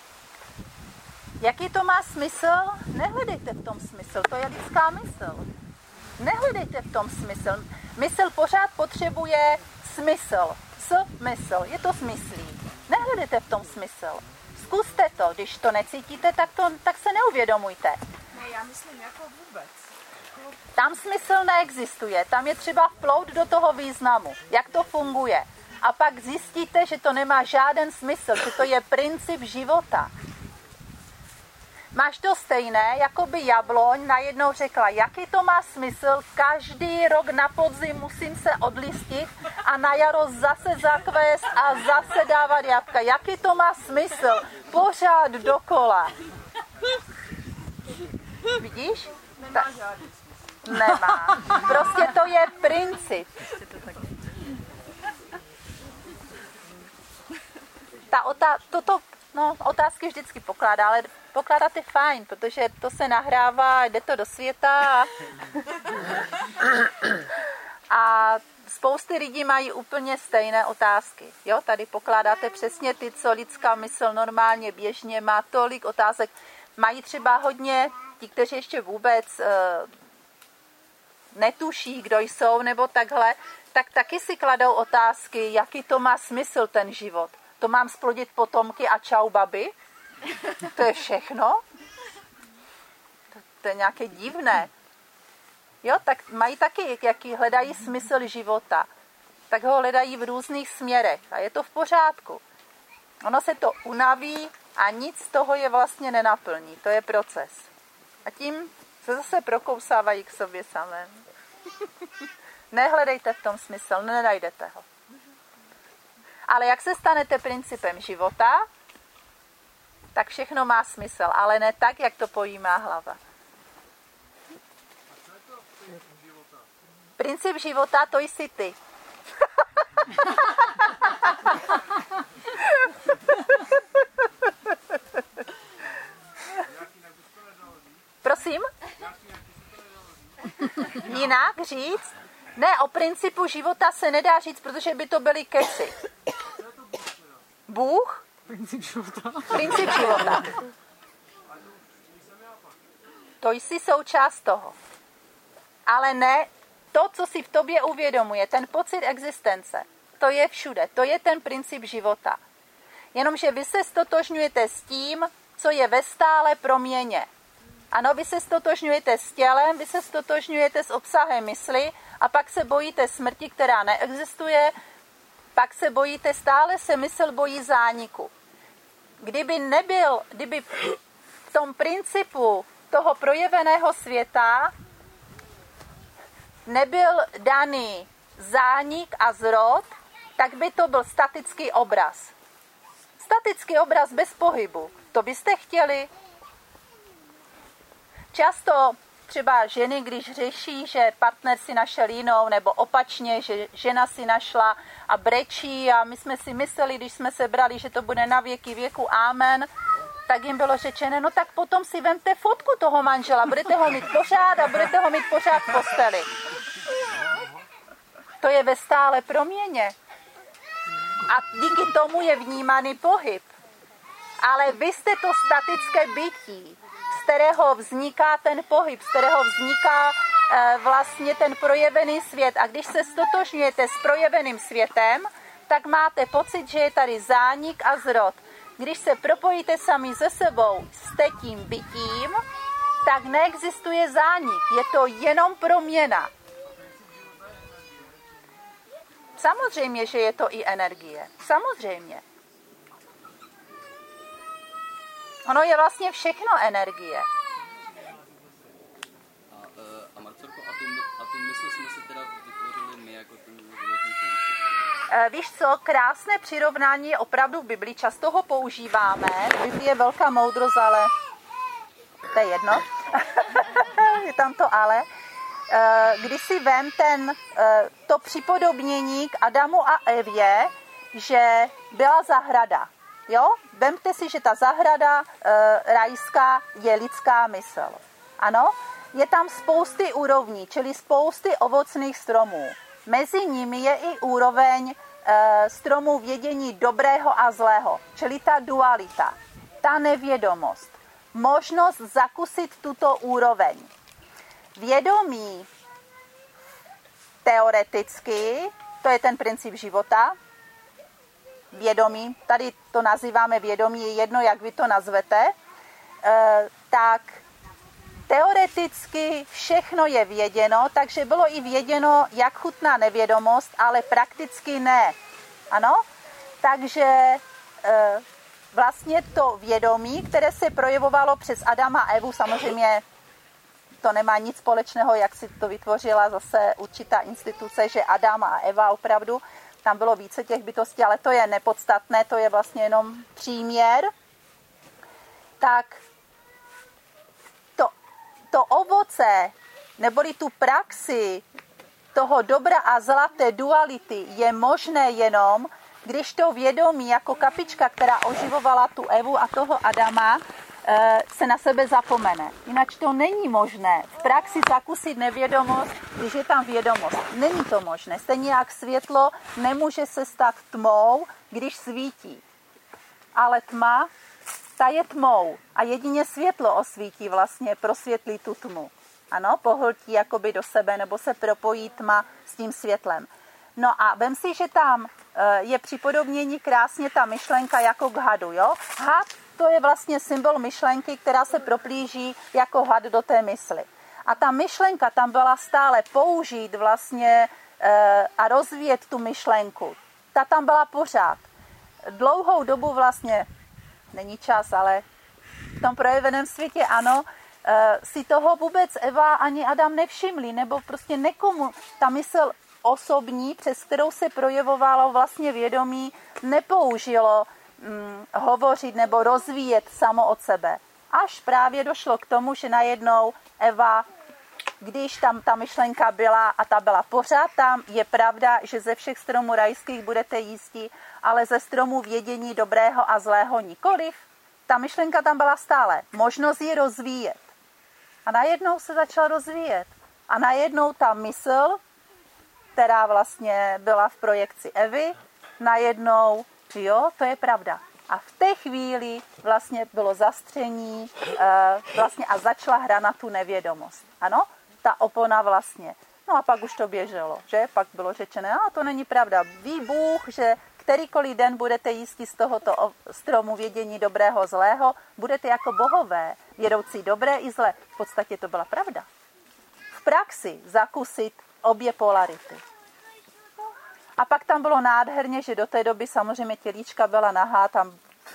Jaký to má smysl? Nehledejte v tom smysl, to je lidská mysl. Nehledejte v tom smysl. Mysl pořád potřebuje smysl. Smysl, je to smyslí. Nehledejte v tom smysl. Zkuste to, když to necítíte, tak se neuvědomujte.
Ne, já myslím jako vůbec.
Tam smysl neexistuje, tam je třeba vplout do toho významu, jak to funguje. A pak zjistíte, že to nemá žádný smysl, že to je princip života. Máš to stejné, jako by jabloň najednou řekla, jaký to má smysl, každý rok na podzim musím se odlistit a na jaro zase zakvést a zase dávat jablka. Jaký to má smysl? Pořád dokola. Vidíš?
Nemá žádný smysl.
Nemá. Prostě to je princip. Otázky vždycky pokládá, ale Pokládat je fajn, protože to se nahrává, jde to do světa a spousty lidí mají úplně stejné otázky. Jo, tady pokládáte přesně ty, co lidská mysl normálně běžně má tolik otázek. Mají třeba hodně, ti, kteří ještě vůbec netuší, kdo jsou, nebo takhle, tak taky si kladou otázky, jaký to má smysl ten život. To mám splodit potomky a čau babi? To je všechno? To je nějaké divné. Jo, tak mají taky, jaký hledají smysl života. Tak ho hledají v různých směrech a je to v pořádku. Ono se to unaví a nic z toho je vlastně nenaplní. To je proces. A tím se zase prokousávají k sobě samému. Nehledejte v tom smysl, nenajdete ho. Ale jak se stanete principem života, tak všechno má smysl, ale ne tak, jak to pojímá hlava. Princip života, to jsi ty. Prosím? Jinak říct? Ne, o principu života se nedá říct, protože by to byly keci. Bůh? Princip života. Princip života. To jsi součást toho. Ale ne to, co si v tobě uvědomuje, ten pocit existence, to je všude, to je ten princip života. Jenomže vy se stotožňujete s tím, co je ve stále proměně. Ano, vy se stotožňujete s tělem, vy se stotožňujete s obsahem mysli a pak se bojíte smrti, která neexistuje, pak se bojíte, stále se mysl bojí zániku. Kdyby v tom principu toho projeveného světa nebyl daný zánik a zrod, tak by to byl statický obraz. Statický obraz bez pohybu. To byste chtěli? Často třeba ženy, když řeší, že partner si našel jinou, nebo opačně, že žena si našla a brečí a my jsme si mysleli, když jsme se brali, že to bude na věky věku, amen, tak jim bylo řečeno, no tak potom si vemte fotku toho manžela, budete ho mít pořád a budete ho mít pořád v posteli. To je ve stále proměně. A díky tomu je vnímaný pohyb. Ale vy jste to statické bytí, z kterého vzniká ten pohyb, z kterého vzniká vlastně ten projevený svět. A když se stotožňujete s projeveným světem, tak máte pocit, že je tady zánik a zrod. Když se propojíte sami se sebou s tím bytím, tak neexistuje zánik, je to jenom proměna. Samozřejmě, že je to i energie. Samozřejmě. Ono je vlastně všechno energie.
A Marcelko, a tu mysl jsme si teda vytvořili my jako ten životní princip.
Víš co, krásné přirovnání je opravdu v Biblii, často ho používáme. V Biblii je velká moudrost, ale to je jedno. Je tam to ale. Když si vem to připodobnění k Adamu a Evě, že byla zahrada. Jo? Vemte si, že ta zahrada rajská je lidská mysl. Ano? Je tam spousty úrovní, čili spousty ovocných stromů. Mezi nimi je i úroveň stromů vědění dobrého a zlého, čili ta dualita, ta nevědomost. Možnost zakusit tuto úroveň. Vědomí teoreticky, to je ten princip života, vědomí, tady to nazýváme vědomí, je jedno, jak vy to nazvete, tak teoreticky všechno je věděno, takže bylo i věděno, jak chutná nevědomost, ale prakticky ne. Ano? Takže vlastně to vědomí, které se projevovalo přes Adama a Evu, samozřejmě to nemá nic společného, jak si to vytvořila zase určitá instituce, že Adam a Eva opravdu, tam bylo více těch bytostí, ale to je nepodstatné, to je vlastně jenom příměr. Tak to ovoce, neboli tu praxi toho dobra a zla, té duality, je možné jenom, když to vědomí jako kapička, která oživovala tu Evu a toho Adama, se na sebe zapomene. Jinak to není možné. V praxi zakusit nevědomost, když je tam vědomost. Není to možné. Stejně jak světlo nemůže se stát tmou, když svítí. Ale tma, ta je tmou. A jedině světlo osvítí vlastně, prosvětlí tu tmu. Ano, pohltí jakoby do sebe, nebo se propojí tma s tím světlem. No a vem si, že tam je připodobnění krásně ta myšlenka jako k hadu, jo? Had, to je vlastně symbol myšlenky, která se proplíží jako had do té mysli. A ta myšlenka tam byla stále použít vlastně a rozvíjet tu myšlenku. Ta tam byla pořád. Dlouhou dobu vlastně, není čas, ale v tom projeveném světě ano, si toho vůbec Eva ani Adam nevšimli, nebo prostě nekomu ta mysl osobní, přes kterou se projevovalo vlastně vědomí, nepoužilo hovořit nebo rozvíjet samo od sebe. Až právě došlo k tomu, že najednou Eva, když tam ta myšlenka byla a ta byla pořád tam, je pravda, že ze všech stromů rajských budete jísti, ale ze stromů vědění dobrého a zlého nikoliv. Ta myšlenka tam byla stále. Možnost ji rozvíjet. A najednou se začala rozvíjet. A najednou ta mysl, která vlastně byla v projekci Evy, najednou, jo, to je pravda. A v té chvíli vlastně bylo zastření vlastně a začala hra na tu nevědomost. Ano, ta opona vlastně. No a pak už to běželo, že? Pak bylo řečené, a to není pravda. Ví Bůh, že kterýkoliv den budete jísti z tohoto stromu vědění dobrého, zlého, budete jako bohové, vědoucí dobré i zlé. V podstatě to byla pravda. V praxi zakusit obě polarity. A pak tam bylo nádherně, že do té doby samozřejmě tělíčka byla nahá, tam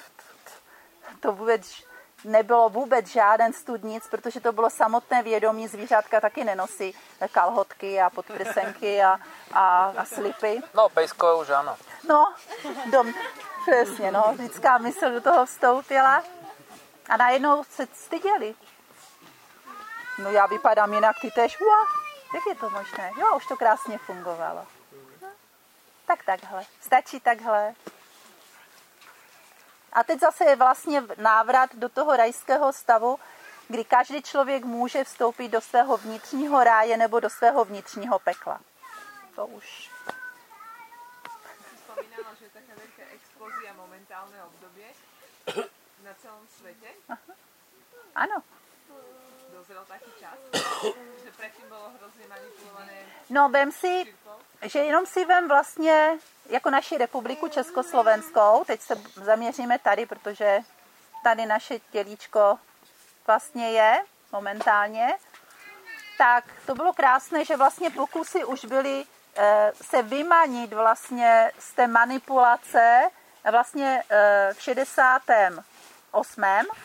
to vůbec nebylo vůbec žádný studnic, protože to bylo samotné vědomí, zvířátka taky nenosí kalhotky a podprsenky a slipy.
No, pejskové už ano.
No, přesně, no, lidská mysl do toho vstoupila a najednou se styděli. No já vypadám jinak, ty tež, jak je to možné? Jo, už to krásně fungovalo. No, tak takhle, stačí takhle. A teď zase je vlastně návrat do toho rajského stavu, kdy každý člověk může vstoupit do svého vnitřního ráje nebo do svého vnitřního pekla. To už.
Spomínala, že je taká veľká explózia momentálne obdobie na celom svete.
Ano.
Dozrel taký čas, že predtým bolo hrozně manipulované.
No, vem si, že jenom si vem vlastně jako naši republiku Československou, teď se zaměříme tady, protože tady naše tělíčko vlastně je momentálně, tak to bylo krásné, že vlastně pokusy už byly se vymanit vlastně z té manipulace vlastně v 68.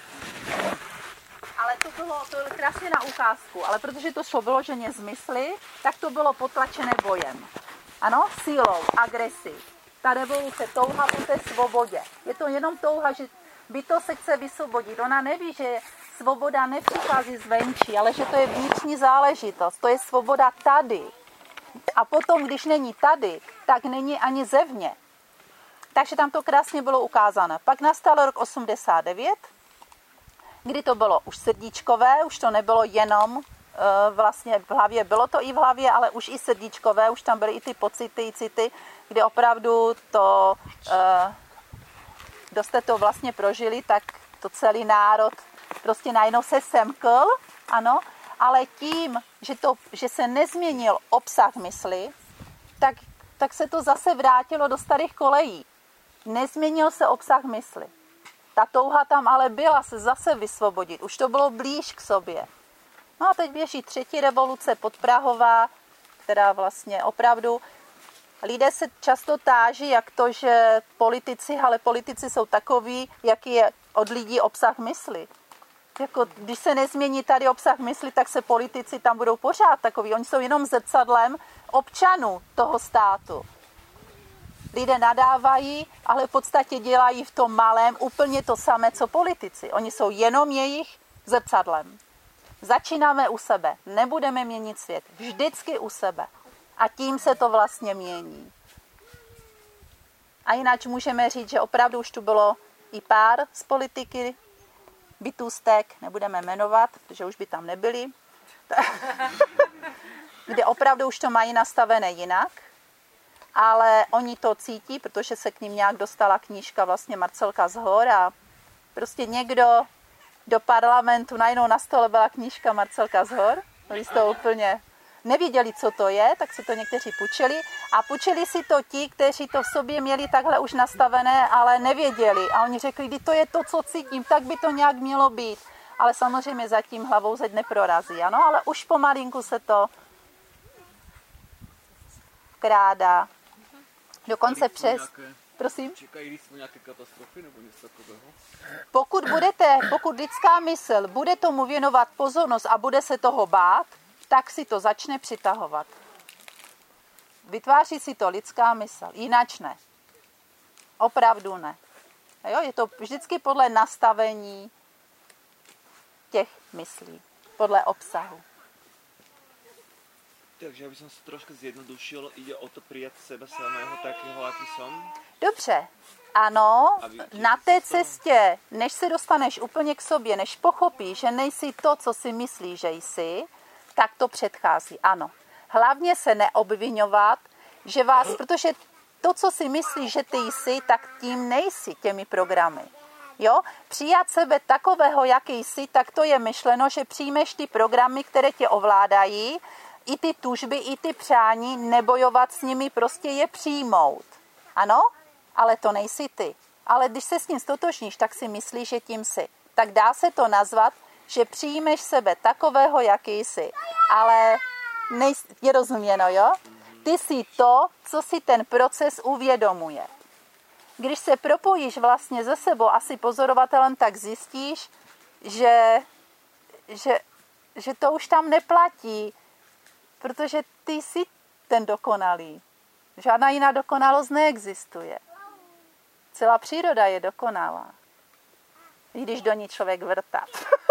Ale to bylo krásně na ukázku, ale protože to šlo vyloženě z mysli, tak to bylo potlačené bojem. Ano, sílou, agresí. Ta revoluce, touha po té svobodě. Je to jenom touha, že bytost se chce vysvobodit. Ona neví, že svoboda nepřichází zvenčí, ale že to je vnitřní záležitost. To je svoboda tady. A potom, když není tady, tak není ani zevně. Takže tam to krásně bylo ukázáno. Pak nastal rok 89, kdy to bylo už srdíčkové, už to nebylo jenom vlastně v hlavě, bylo to i v hlavě, ale už i srdíčkové, už tam byly i ty pocity, i city, kdy opravdu to, kdo jste to vlastně prožili, tak to celý národ prostě najednou se semkl, ano, ale tím, že se nezměnil obsah mysli, tak se to zase vrátilo do starých kolejí. Nezměnil se obsah mysli. Ta touha tam ale byla se zase vysvobodit. Už to bylo blíž k sobě. No a teď běží třetí revoluce podprahová, která vlastně opravdu... Lidé se často táží, jak to, že politici jsou takoví, jaký je od lidí obsah mysli. Jako, když se nezmění tady obsah mysli, tak se politici tam budou pořád takový. Oni jsou jenom zrcadlem občanů toho státu. Lidé nadávají, ale v podstatě dělají v tom malém úplně to samé, co politici. Oni jsou jenom jejich zrcadlem. Začínáme u sebe. Nebudeme měnit svět. Vždycky u sebe. A tím se to vlastně mění. A jinak můžeme říct, že opravdu už tu bylo i pár z politiky, bytůstek, nebudeme jmenovat, protože už by tam nebyli, kde opravdu už to mají nastavené jinak, ale oni to cítí, protože se k ním nějak dostala knížka vlastně Marcelka z hor a prostě někdo do parlamentu, najednou na stole byla knížka Marcelka z hor, byli z toho úplně nevěděli, co to je, tak si to někteří půjčili a půjčili si to ti, kteří to v sobě měli takhle už nastavené, ale nevěděli a oni řekli, když to je to, co cítím, tak by to nějak mělo být, ale samozřejmě zatím hlavou zeď neprorazí, ano, ale už pomalinku se to krádá. Dokonce přes... Prosím?
Čekají nějaké katastrofy nebo něco takového?
Pokud lidská mysl bude tomu věnovat pozornost a bude se toho bát, tak si to začne přitahovat. Vytváří si to lidská mysl, jinak ne. Opravdu ne. A jo, je to vždycky podle nastavení těch myslí, podle obsahu.
Takže aby som si trošku zjednodušil, ide o to prijať seba samého takého, aký som?
Dobře, ano, na té cestě, než se dostaneš úplně k sobě, než pochopíš, že nejsi to, co si myslíš, že jsi, tak to předchází, ano. Hlavně se neobvinovat, že vás, protože to, co si myslíš, že ty jsi, tak tím nejsi těmi programy. Jo? Přijat sebe takového, jaký jsi, tak to je myšleno, že přijmeš ty programy, které tě ovládají, i ty tužby, i ty přání, nebojovat s nimi, prostě je přijmout. Ano? Ale to nejsi ty. Ale když se s tím stotožníš, tak si myslíš, že tím jsi. Tak dá se to nazvat, že přijmeš sebe takového, jaký jsi. Ale je rozuměno, jo? Ty jsi to, co si ten proces uvědomuje. Když se propojíš vlastně ze sebou asi pozorovatelem, tak zjistíš, že to už tam neplatí, protože ty jsi ten dokonalý. Žádná jiná dokonalost neexistuje. Celá příroda je dokonalá. I když do ní člověk vrtá.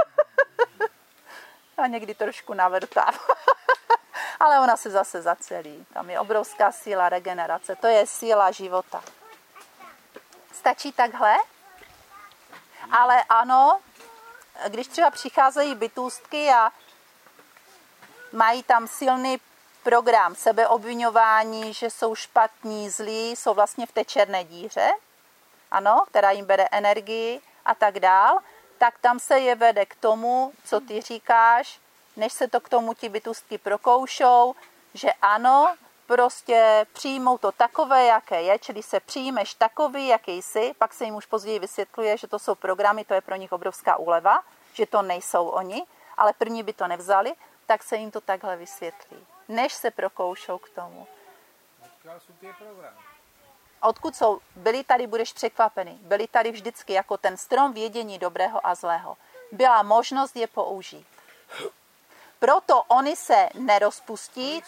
A někdy trošku navrtá. Ale ona se zase zacelí. Tam je obrovská síla regenerace. To je síla života. Stačí takhle? Ale ano, když třeba přicházejí bytůstky a mají tam silný program sebeobviňování, že jsou špatní, zlí, jsou vlastně v té černé díře, ano, která jim bere energii a tak dál, tak tam se je vede k tomu, co ty říkáš, než se to k tomu ti bytůstky prokoušou, že ano, prostě přijmou to takové, jaké je, čili se přijmeš takový, jaký jsi, pak se jim už později vysvětluje, že to jsou programy, to je pro nich obrovská úleva, že to nejsou oni, ale první by to nevzali, tak se jim to takhle vysvětlí, než se prokoušou k tomu. Odkud jsou? Byli tady, budeš překvapený. Byli tady vždycky jako ten strom vědění dobrého a zlého. Byla možnost je použít. Proto oni se nerozpustí.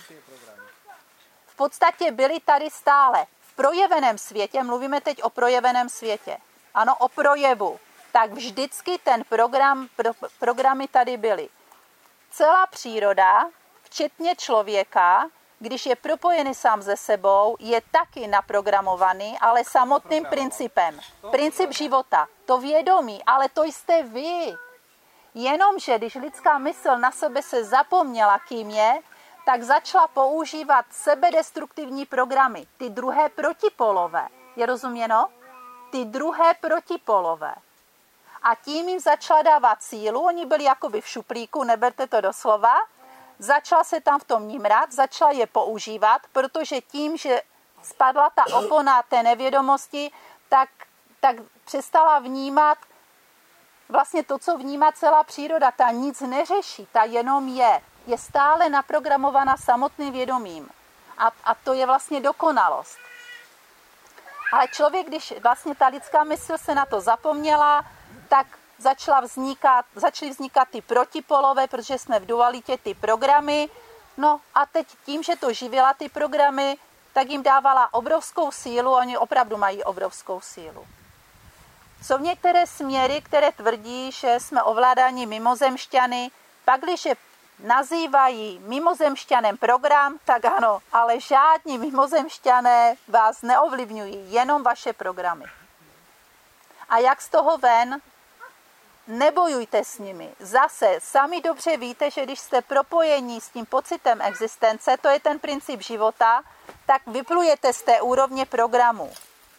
V podstatě byli tady stále. V projeveném světě, mluvíme teď o projeveném světě. Ano, o projevu. Tak vždycky ten programy tady byly. Celá příroda, včetně člověka, když je propojený sám se sebou, je taky naprogramovaný, ale samotným principem. Princip života, to vědomí, ale to jste vy. Jenomže, když lidská mysl na sebe se zapomněla, kým je, tak začala používat sebedestruktivní programy, ty druhé protipolové. Je rozuměno? Ty druhé protipolové. A tím jim začala dávat sílu, oni byli jakoby v šuplíku, neberte to doslova, začala se tam v tom nímrat, začala je používat, protože tím, že spadla ta opona té nevědomosti, tak přestala vnímat vlastně to, co vnímá celá příroda. Ta nic neřeší, ta jenom je stále naprogramovaná samotným vědomím. A to je vlastně dokonalost. Ale člověk, když vlastně ta lidská mysl se na to zapomněla, tak začaly vznikat ty protipolové, protože jsme v dualitě ty programy. No a teď tím, že to živila ty programy, tak jim dávala obrovskou sílu, oni opravdu mají obrovskou sílu. Jsou některé směry, které tvrdí, že jsme ovládáni mimozemšťany, pakliže nazývají mimozemšťanem program, tak ano, ale žádní mimozemšťané vás neovlivňují, jenom vaše programy. A jak z toho ven? nebojujte s nimi. Zase, sami dobře víte, že když jste propojení s tím pocitem existence, to je ten princip života, tak vyplujete z té úrovně programu.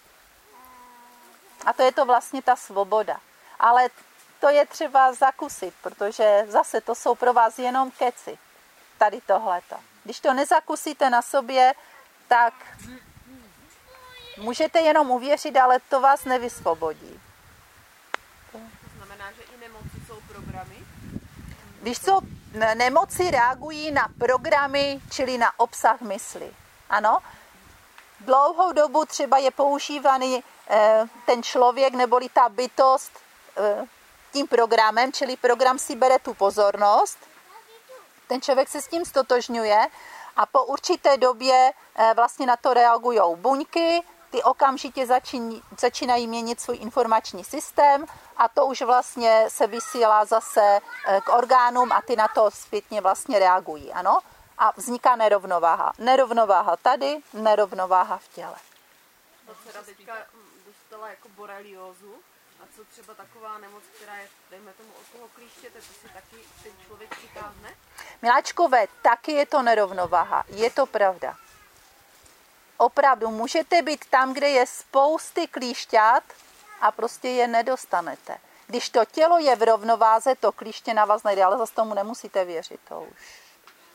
A to je to vlastně ta svoboda. Ale to je třeba zakusit, protože zase to jsou pro vás jenom keci. Tady tohleto. Když to nezakusíte na sobě, tak můžete jenom uvěřit, ale to vás nevysvobodí.
To znamená, že i nemoci jsou programy?
Víš co, nemoci reagují na programy, čili na obsah mysli. Ano, dlouhou dobu třeba je používaný ten člověk neboli ta bytost tím programem, čili program si bere tu pozornost, ten člověk se s tím stotožňuje a po určité době vlastně na to reagují buňky, ty okamžitě začínají měnit svůj informační systém a to už vlastně se vysílá zase k orgánům a ty na to zpětně vlastně reagují, ano? A vzniká nerovnováha. Nerovnováha tady, nerovnováha v těle.
To se teďka dostala jako boreliózu. A co třeba taková nemoc, která je, dejme tomu, od toho klíštěte, to si taky ten člověk přitáhne?
Miláčkové, taky je to nerovnováha. Je to pravda. Opravdu, můžete být tam, kde je spousty klíšťat a prostě je nedostanete. Když to tělo je v rovnováze, to klíště na vás nejde, ale zase tomu nemusíte věřit, to už.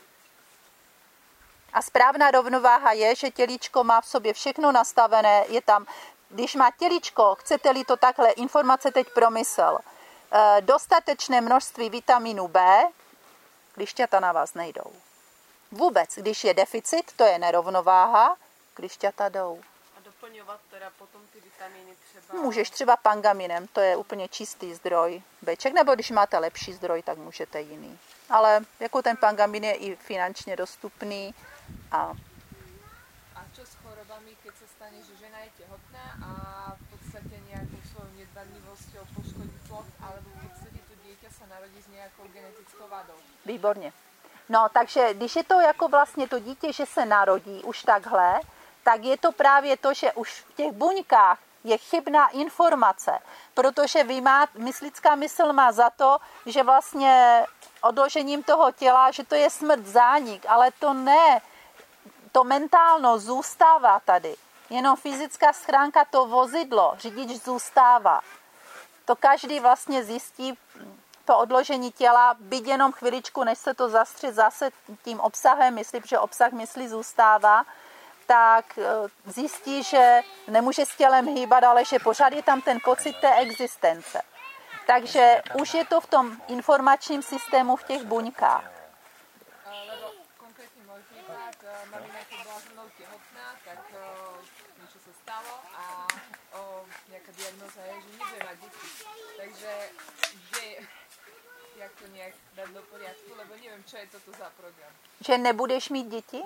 A správná rovnováha je, že tělíčko má v sobě všechno nastavené, je tam, když má tělíčko, chcete-li to takhle, informace teď promysl, dostatečné množství vitamínu B, klišťata na vás nejdou. Vůbec, když je deficit, to je nerovnováha, klišťata jdou.
A doplňovat teda potom ty vitamíny třeba?
Můžeš třeba pangaminem, to je úplně čistý zdroj Bček, nebo když máte lepší zdroj, tak můžete jiný. Ale jako ten pangamin je i finančně dostupný. A
čo s chorobami, keď sa stane, že žena je tehotná a v podstate nejakou svojou nedbanlivosťou poškodí plod, alebo v podstate to dieťa sa narodí s nejakou genetickou vadou?
Výborně. No, takže když je to jako vlastně to dítě, že se narodí už takhle, tak je to právě to, že už v těch buňkách je chybná informace, protože lidská mysl má za to, že vlastně odložením toho těla, že to je smrt, zánik, ale to ne. To mentálno zůstává tady. Jenom fyzická schránka, to vozidlo, řidič zůstává. To každý vlastně zjistí, to odložení těla, byť jenom chviličku, než se to zastři zase tím obsahem mysli, protože obsah mysli zůstává, tak zjistí, že nemůže s tělem hýbat, ale že pořád je tam ten pocit té existence. Takže už je to v tom informačním systému v těch buňkách.
Lebo konkrétne môj prípad, mamina, keď bola so mnou tehotná, tak niečo sa stalo a nejaká diagnóza je, že nebude mať deti. Takže, že jak to nejak dať do poriadku, lebo neviem, čo je toto za program.
Že nebudeš mít děti?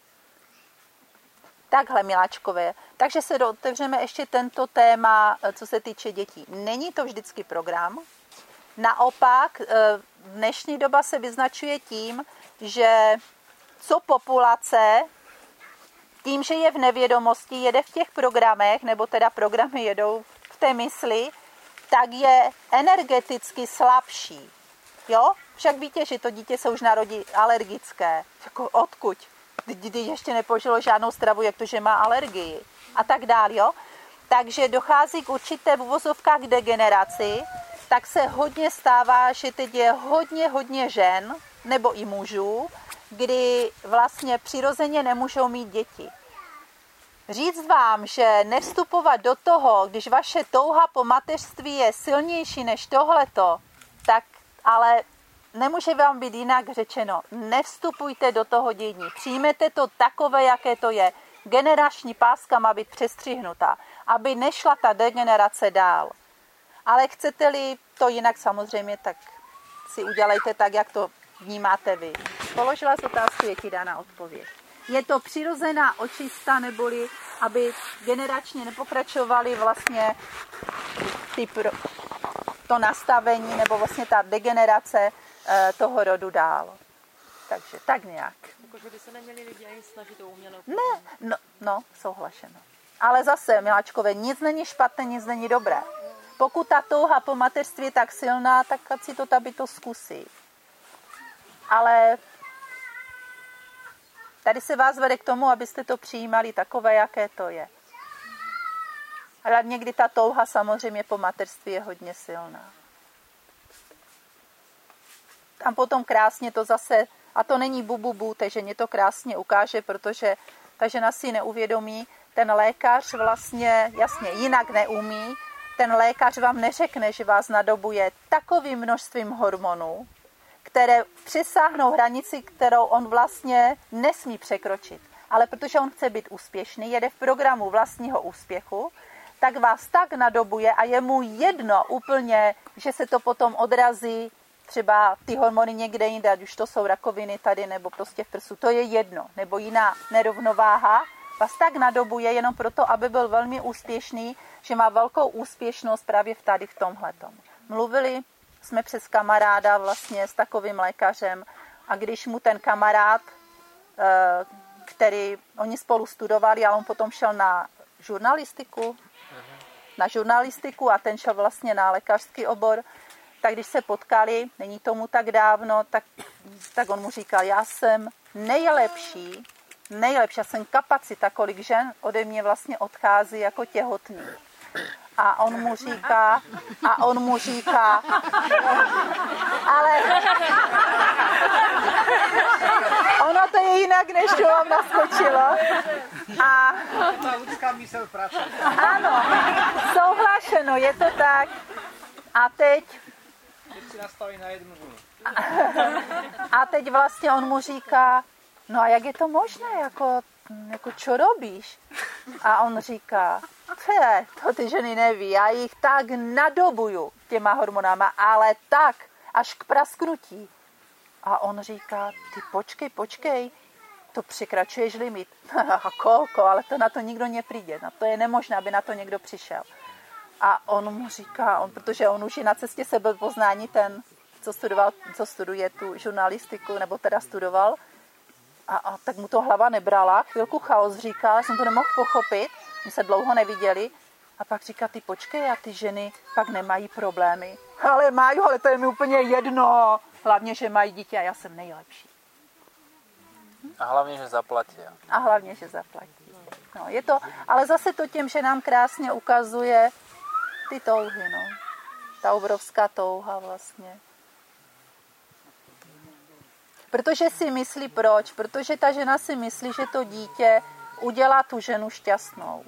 Takhle, miláčkové. Takže se otevřeme ještě tento téma, co se týče dětí. Není to vždycky program. Naopak, dnešní doba se vyznačuje tím, že co populace, tím, že je v nevědomosti, jede v těch programech, nebo teda programy jedou v té mysli, tak je energeticky slabší. Jo? Však víte, že to dítě se už narodí alergické. Jako odkud? Když ještě nepožilo žádnou stravu, jak to, že má alergii. A tak dál, jo? Takže dochází k určité v uvozovkách degeneraci, tak se hodně stává, že teď je hodně žen, nebo i mužů, kdy vlastně přirozeně nemůžou mít děti. Říct vám, že nevstupovat do toho, když vaše touha po mateřství je silnější než tohleto, tak ale nemůže vám být jinak řečeno. Nevstupujte do toho dění. Přijměte to takové, jaké to je. Generační páska má být přestřihnutá, aby nešla ta degenerace dál. Ale chcete-li to jinak samozřejmě, tak si udělejte tak, jak to vnímáte vy. Položila jsi otázku, je ti dána odpověď. Je to přirozená očista, neboli aby generačně nepokračovaly vlastně to nastavení nebo vlastně ta degenerace toho rodu dál. Takže tak nějak.
Jakože by se neměli lidi ani snažit o umělou.
Ne, no, souhlašeno. Ale zase, miláčkové, nic není špatné, nic není dobré. pokud ta touha po mateřství je tak silná, tak ať si to ta bytost zkusí. Ale tady se vás vede k tomu, abyste to přijímali takové, jaké to je. Ale někdy ta touha samozřejmě po mateřství je hodně silná. Tam potom krásně to zase, a to není bububu, takže mě to krásně ukáže, protože ta žena si neuvědomí, ten lékař vlastně jasně jinak neumí, ten lékař vám neřekne, že vás nadobuje takovým množstvím hormonů, které přesáhnou hranici, kterou on vlastně nesmí překročit. Ale protože on chce být úspěšný, jede v programu vlastního úspěchu, tak vás tak nadobuje a je mu jedno úplně, že se to potom odrazí třeba ty hormony někde jinde, ať už to jsou rakoviny tady nebo prostě v prsu, to je jedno, nebo jiná nerovnováha, vás tak nadobuje jenom proto, aby byl velmi úspěšný, že má velkou úspěšnost právě tady v tomhletom. Mluvili jsme přes kamaráda vlastně s takovým lékařem a když mu ten kamarád, který oni spolu studovali, ale on potom šel na žurnalistiku a ten šel vlastně na lékařský obor, tak když se potkali, není tomu tak dávno, tak on mu říkal, já jsem nejlepší, já jsem kapacita, kolik žen ode mě vlastně odchází jako těhotný. A on mu říká, ale ono to je jinak, než to vám naskočilo. A
ta lidská mysl pracuje.
Ano, souhlašeno, je to tak. A teď
si nastaví na jednu vlnu.
A teď vlastně on mu říká, no a jak je to možné, jako čo robíš? A on říká, to ty ženy neví, já jich tak nadobuju těma hormonama, ale tak, až k prasknutí. A on říká, ty počkej, to překračuješ limit. A kolko, ale to na to nikdo nepřijde, na to je nemožné, aby na to někdo přišel. A on mu říká, protože on už je na cestě sebepoznání, ten, co studuje tu žurnalistiku, nebo teda studoval, a tak mu to hlava nebrala, chvilku chaos říkal, jsem to nemohl pochopit, my se dlouho neviděli, a pak říká, ty počkej, a ty ženy pak nemají problémy. Ale mají, ale to je mi úplně jedno, hlavně, že mají dítě a já jsem nejlepší.
A hlavně, že zaplatí.
No, je to, ale zase to těm, že nám krásně ukazuje ty touhy, no. Ta obrovská touha vlastně. Protože si myslí proč? Protože ta žena si myslí, že to dítě udělá tu ženu šťastnou.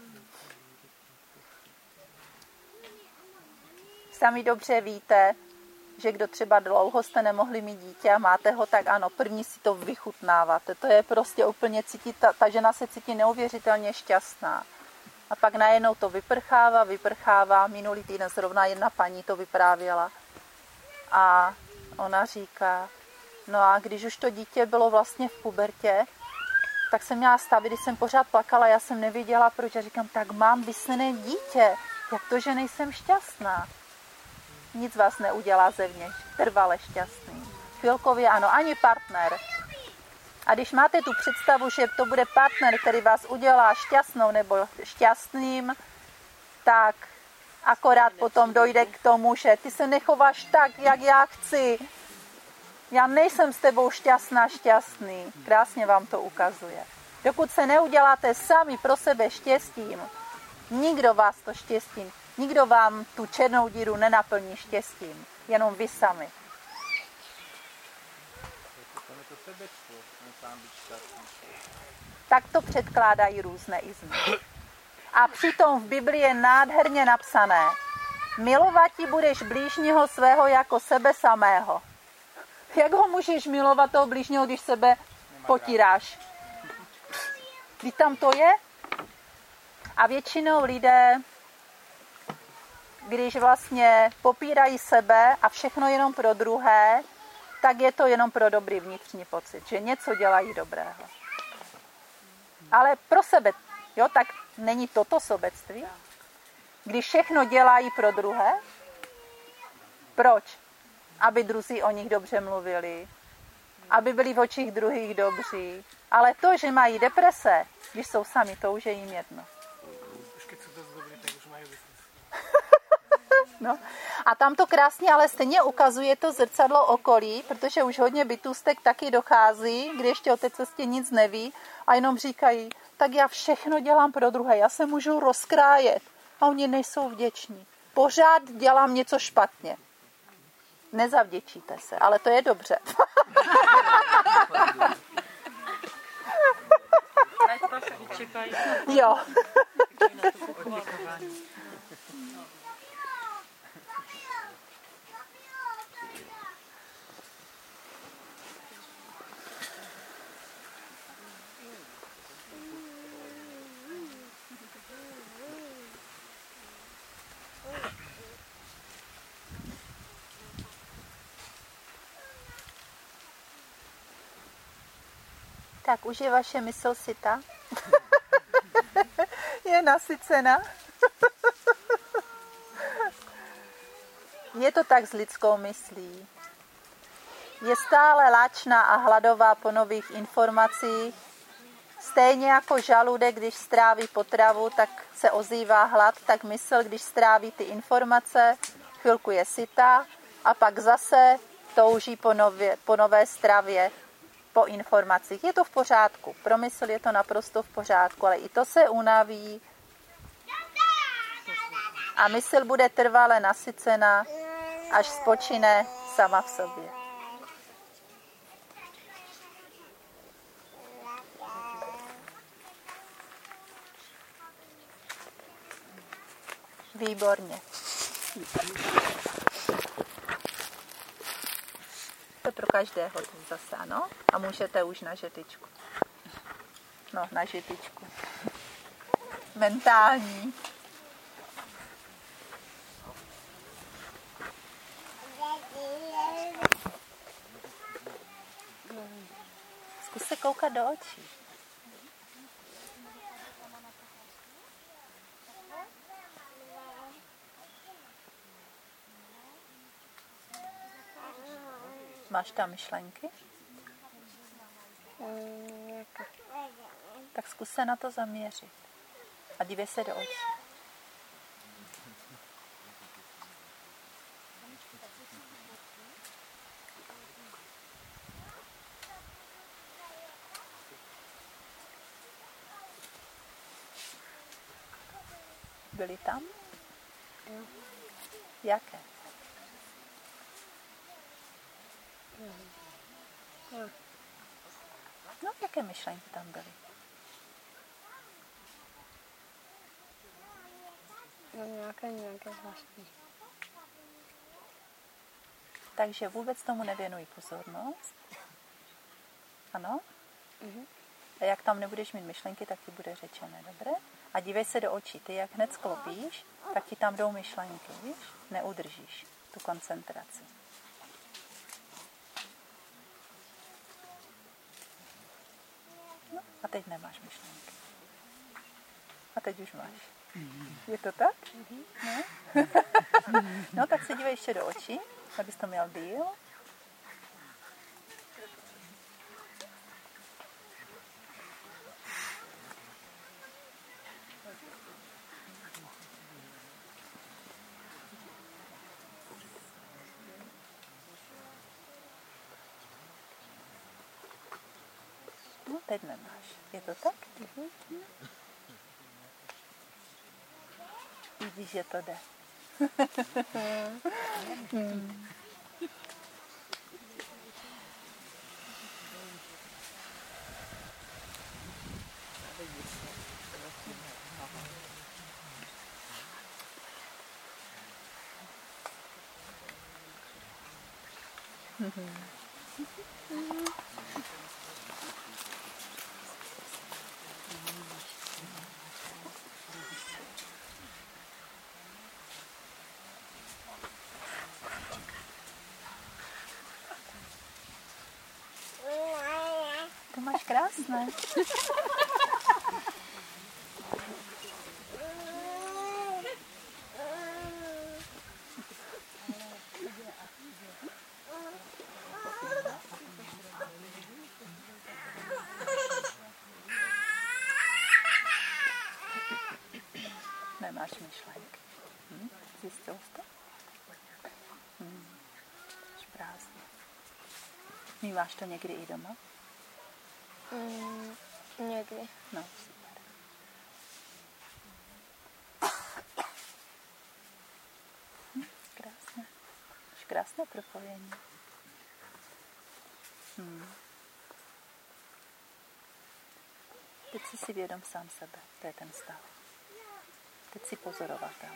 Sami dobře víte, že kdo třeba dlouho jste nemohli mít dítě a máte ho, tak ano, první si to vychutnáváte. To je prostě úplně cítit, ta žena se cítí neuvěřitelně šťastná. A pak najednou to vyprchává. Minulý týden zrovna jedna paní to vyprávěla. A ona říká, no a když už to dítě bylo vlastně v pubertě, tak jsem měla stavy, když jsem pořád plakala, já jsem nevěděla proč. A říkám, tak mám vysněné dítě, jak to, že nejsem šťastná. Nic vás neudělá zevnitř, trvale šťastný. Chvilkově ano, ani partner. A když máte tu představu, že to bude partner, který vás udělá šťastnou nebo šťastným, tak akorát potom dojde k tomu, že ty se nechováš tak, jak já chci. Já nejsem s tebou šťastný. Krásně vám to ukazuje. Dokud se neuděláte sami pro sebe štěstím, nikdo vás to štěstím, nikdo vám tu černou díru nenaplní štěstím. Jenom vy sami. Tak to předkládají různé izmy. A přitom v Biblii je nádherně napsané, milovati budeš blížního svého jako sebe samého. Jak ho můžeš milovat toho blížního, když sebe potíráš? Kdy tam to je? A většinou lidé, když vlastně popírají sebe a všechno jenom pro druhé, tak je to jenom pro dobrý vnitřní pocit, že něco dělají dobrého. Ale pro sebe, jo, tak není toto sobectví? Když všechno dělají pro druhé? Proč? Aby druzí o nich dobře mluvili, aby byli v očích druhých dobří. Ale to, že mají deprese, když jsou sami, to už je jim jedno. No. A tam to krásně, ale stejně ukazuje to zrcadlo okolí, protože už hodně bytůstek taky dochází, kdy ještě o té cestě nic neví a jenom říkají, tak já všechno dělám pro druhé, já se můžu rozkrájet. A oni nejsou vděční. Pořád dělám něco špatně. Nezavděčíte se, ale to je dobře. Jo. Tak už je vaše mysl syta? Je nasycena? Je to tak s lidskou myslí. Je stále lačná a hladová po nových informacích. Stejně jako žaludek, když stráví potravu, tak se ozývá hlad, tak mysl, když stráví ty informace, chvilku je sytá a pak zase touží po nové stravě, po informacích. Je to v pořádku. Pro mysl je to naprosto v pořádku, ale i to se unaví a mysl bude trvale nasycena, až spočine sama v sobě. Výborně. To pro každého zase, ano? A můžete už na žetičku. No, na žetičku. Mentální. Zkus se koukat do očí. Máš tam myšlenky? Tak zkus se na to zaměřit. A dívej se do očí. Byli tam? Jaké? No, jaké myšlenky tam byly?
No, nějaké zvláštní.
Takže vůbec tomu nevěnuj pozornost. Ano?
Mhm.
A jak tam nebudeš mít myšlenky, tak ti bude řečené, dobré? A dívej se do očí. Ty jak hned sklopíš, tak ti tam jdou myšlenky, víš? Neudržíš tu koncentraci. No, a teď nemáš myšlenky. A teď už máš. Je to tak? No? No, tak se dívej ještě do očí, abys to měl díl. No, teď nemáš. Je to tak? Vidíš, že to jde. To máš krásné. Nemáš myšlenky. Zjistil jsi to? prázdno. Míváš to někdy i doma?
Někdy.
No, super. Krásné. Máš krásné propojení. Teď jsi si vědom sám sebe. To je ten stav. Teď jsi pozorovatel.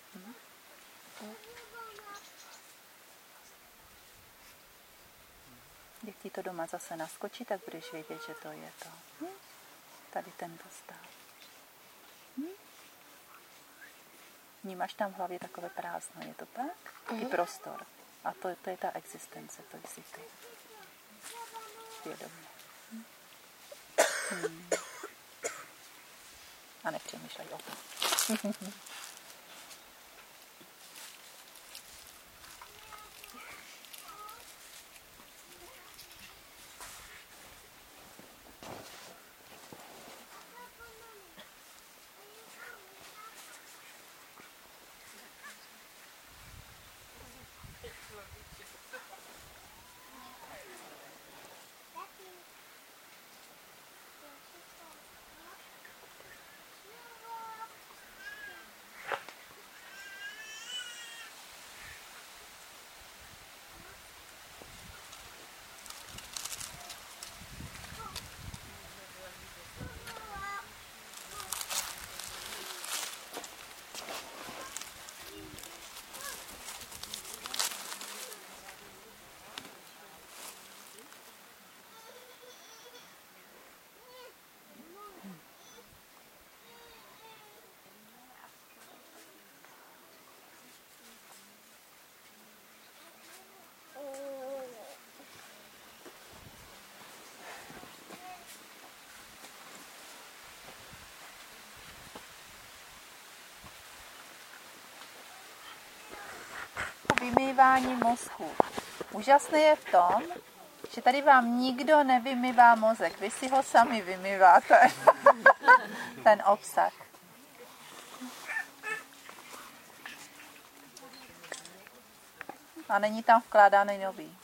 Jak ti to doma zase naskočí, tak budeš vědět, že to je to. Tady tento stav. Vnímáš tam v hlavě takové prázdno, je to tak? I prostor. A to je ta existence, to jsi ty. Vědomě. A nepřemýšlej o tom. Vymývání mozku. Úžasné je v tom, že tady vám nikdo nevymývá mozek. Vy si ho sami vymýváte. Ten obsah. A není tam vkládaný nový.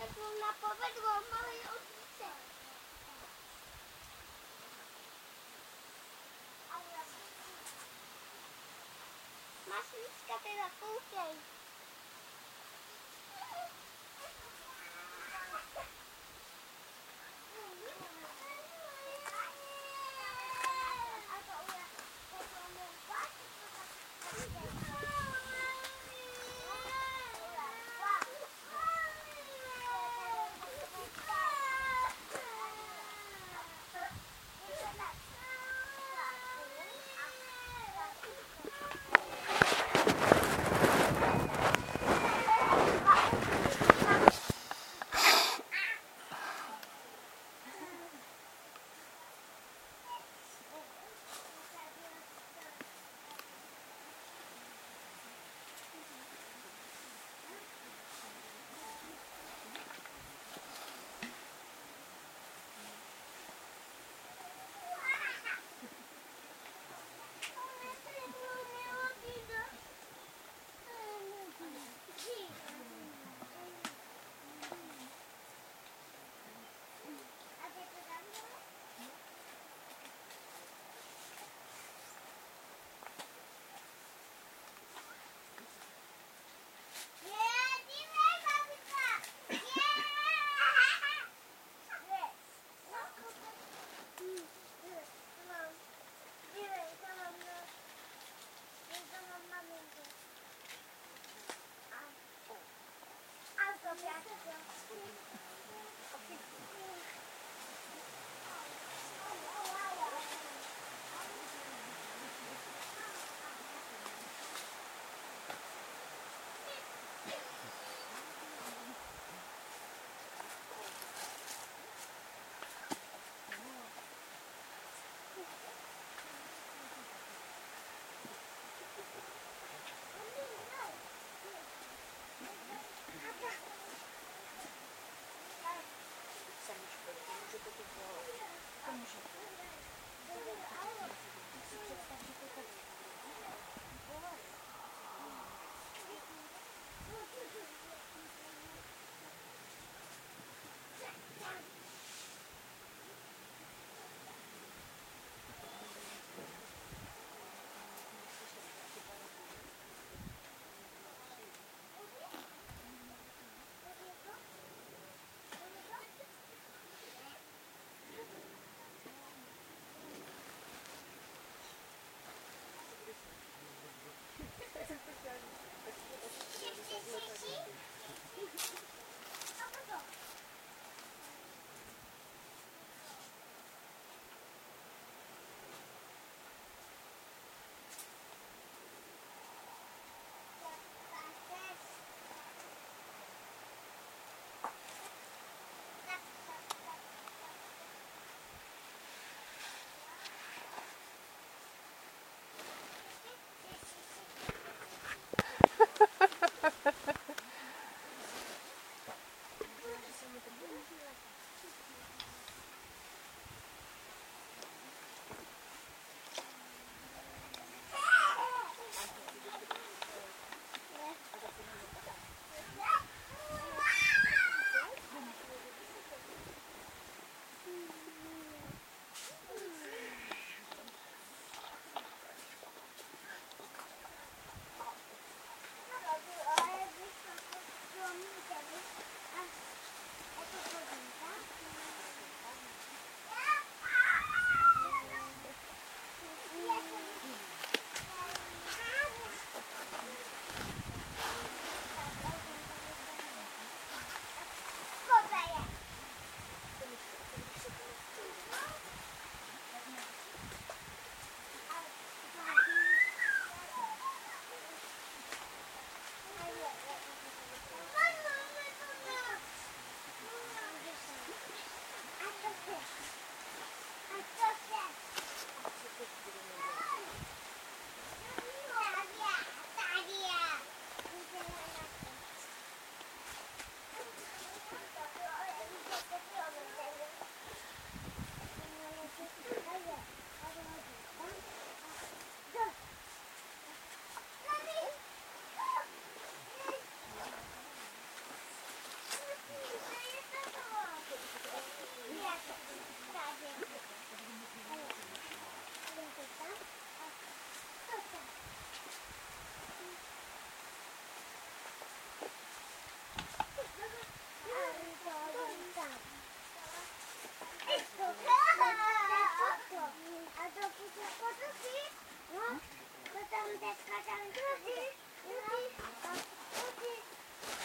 Tak ona povedlo malý otvíce. Maslička teda koukej.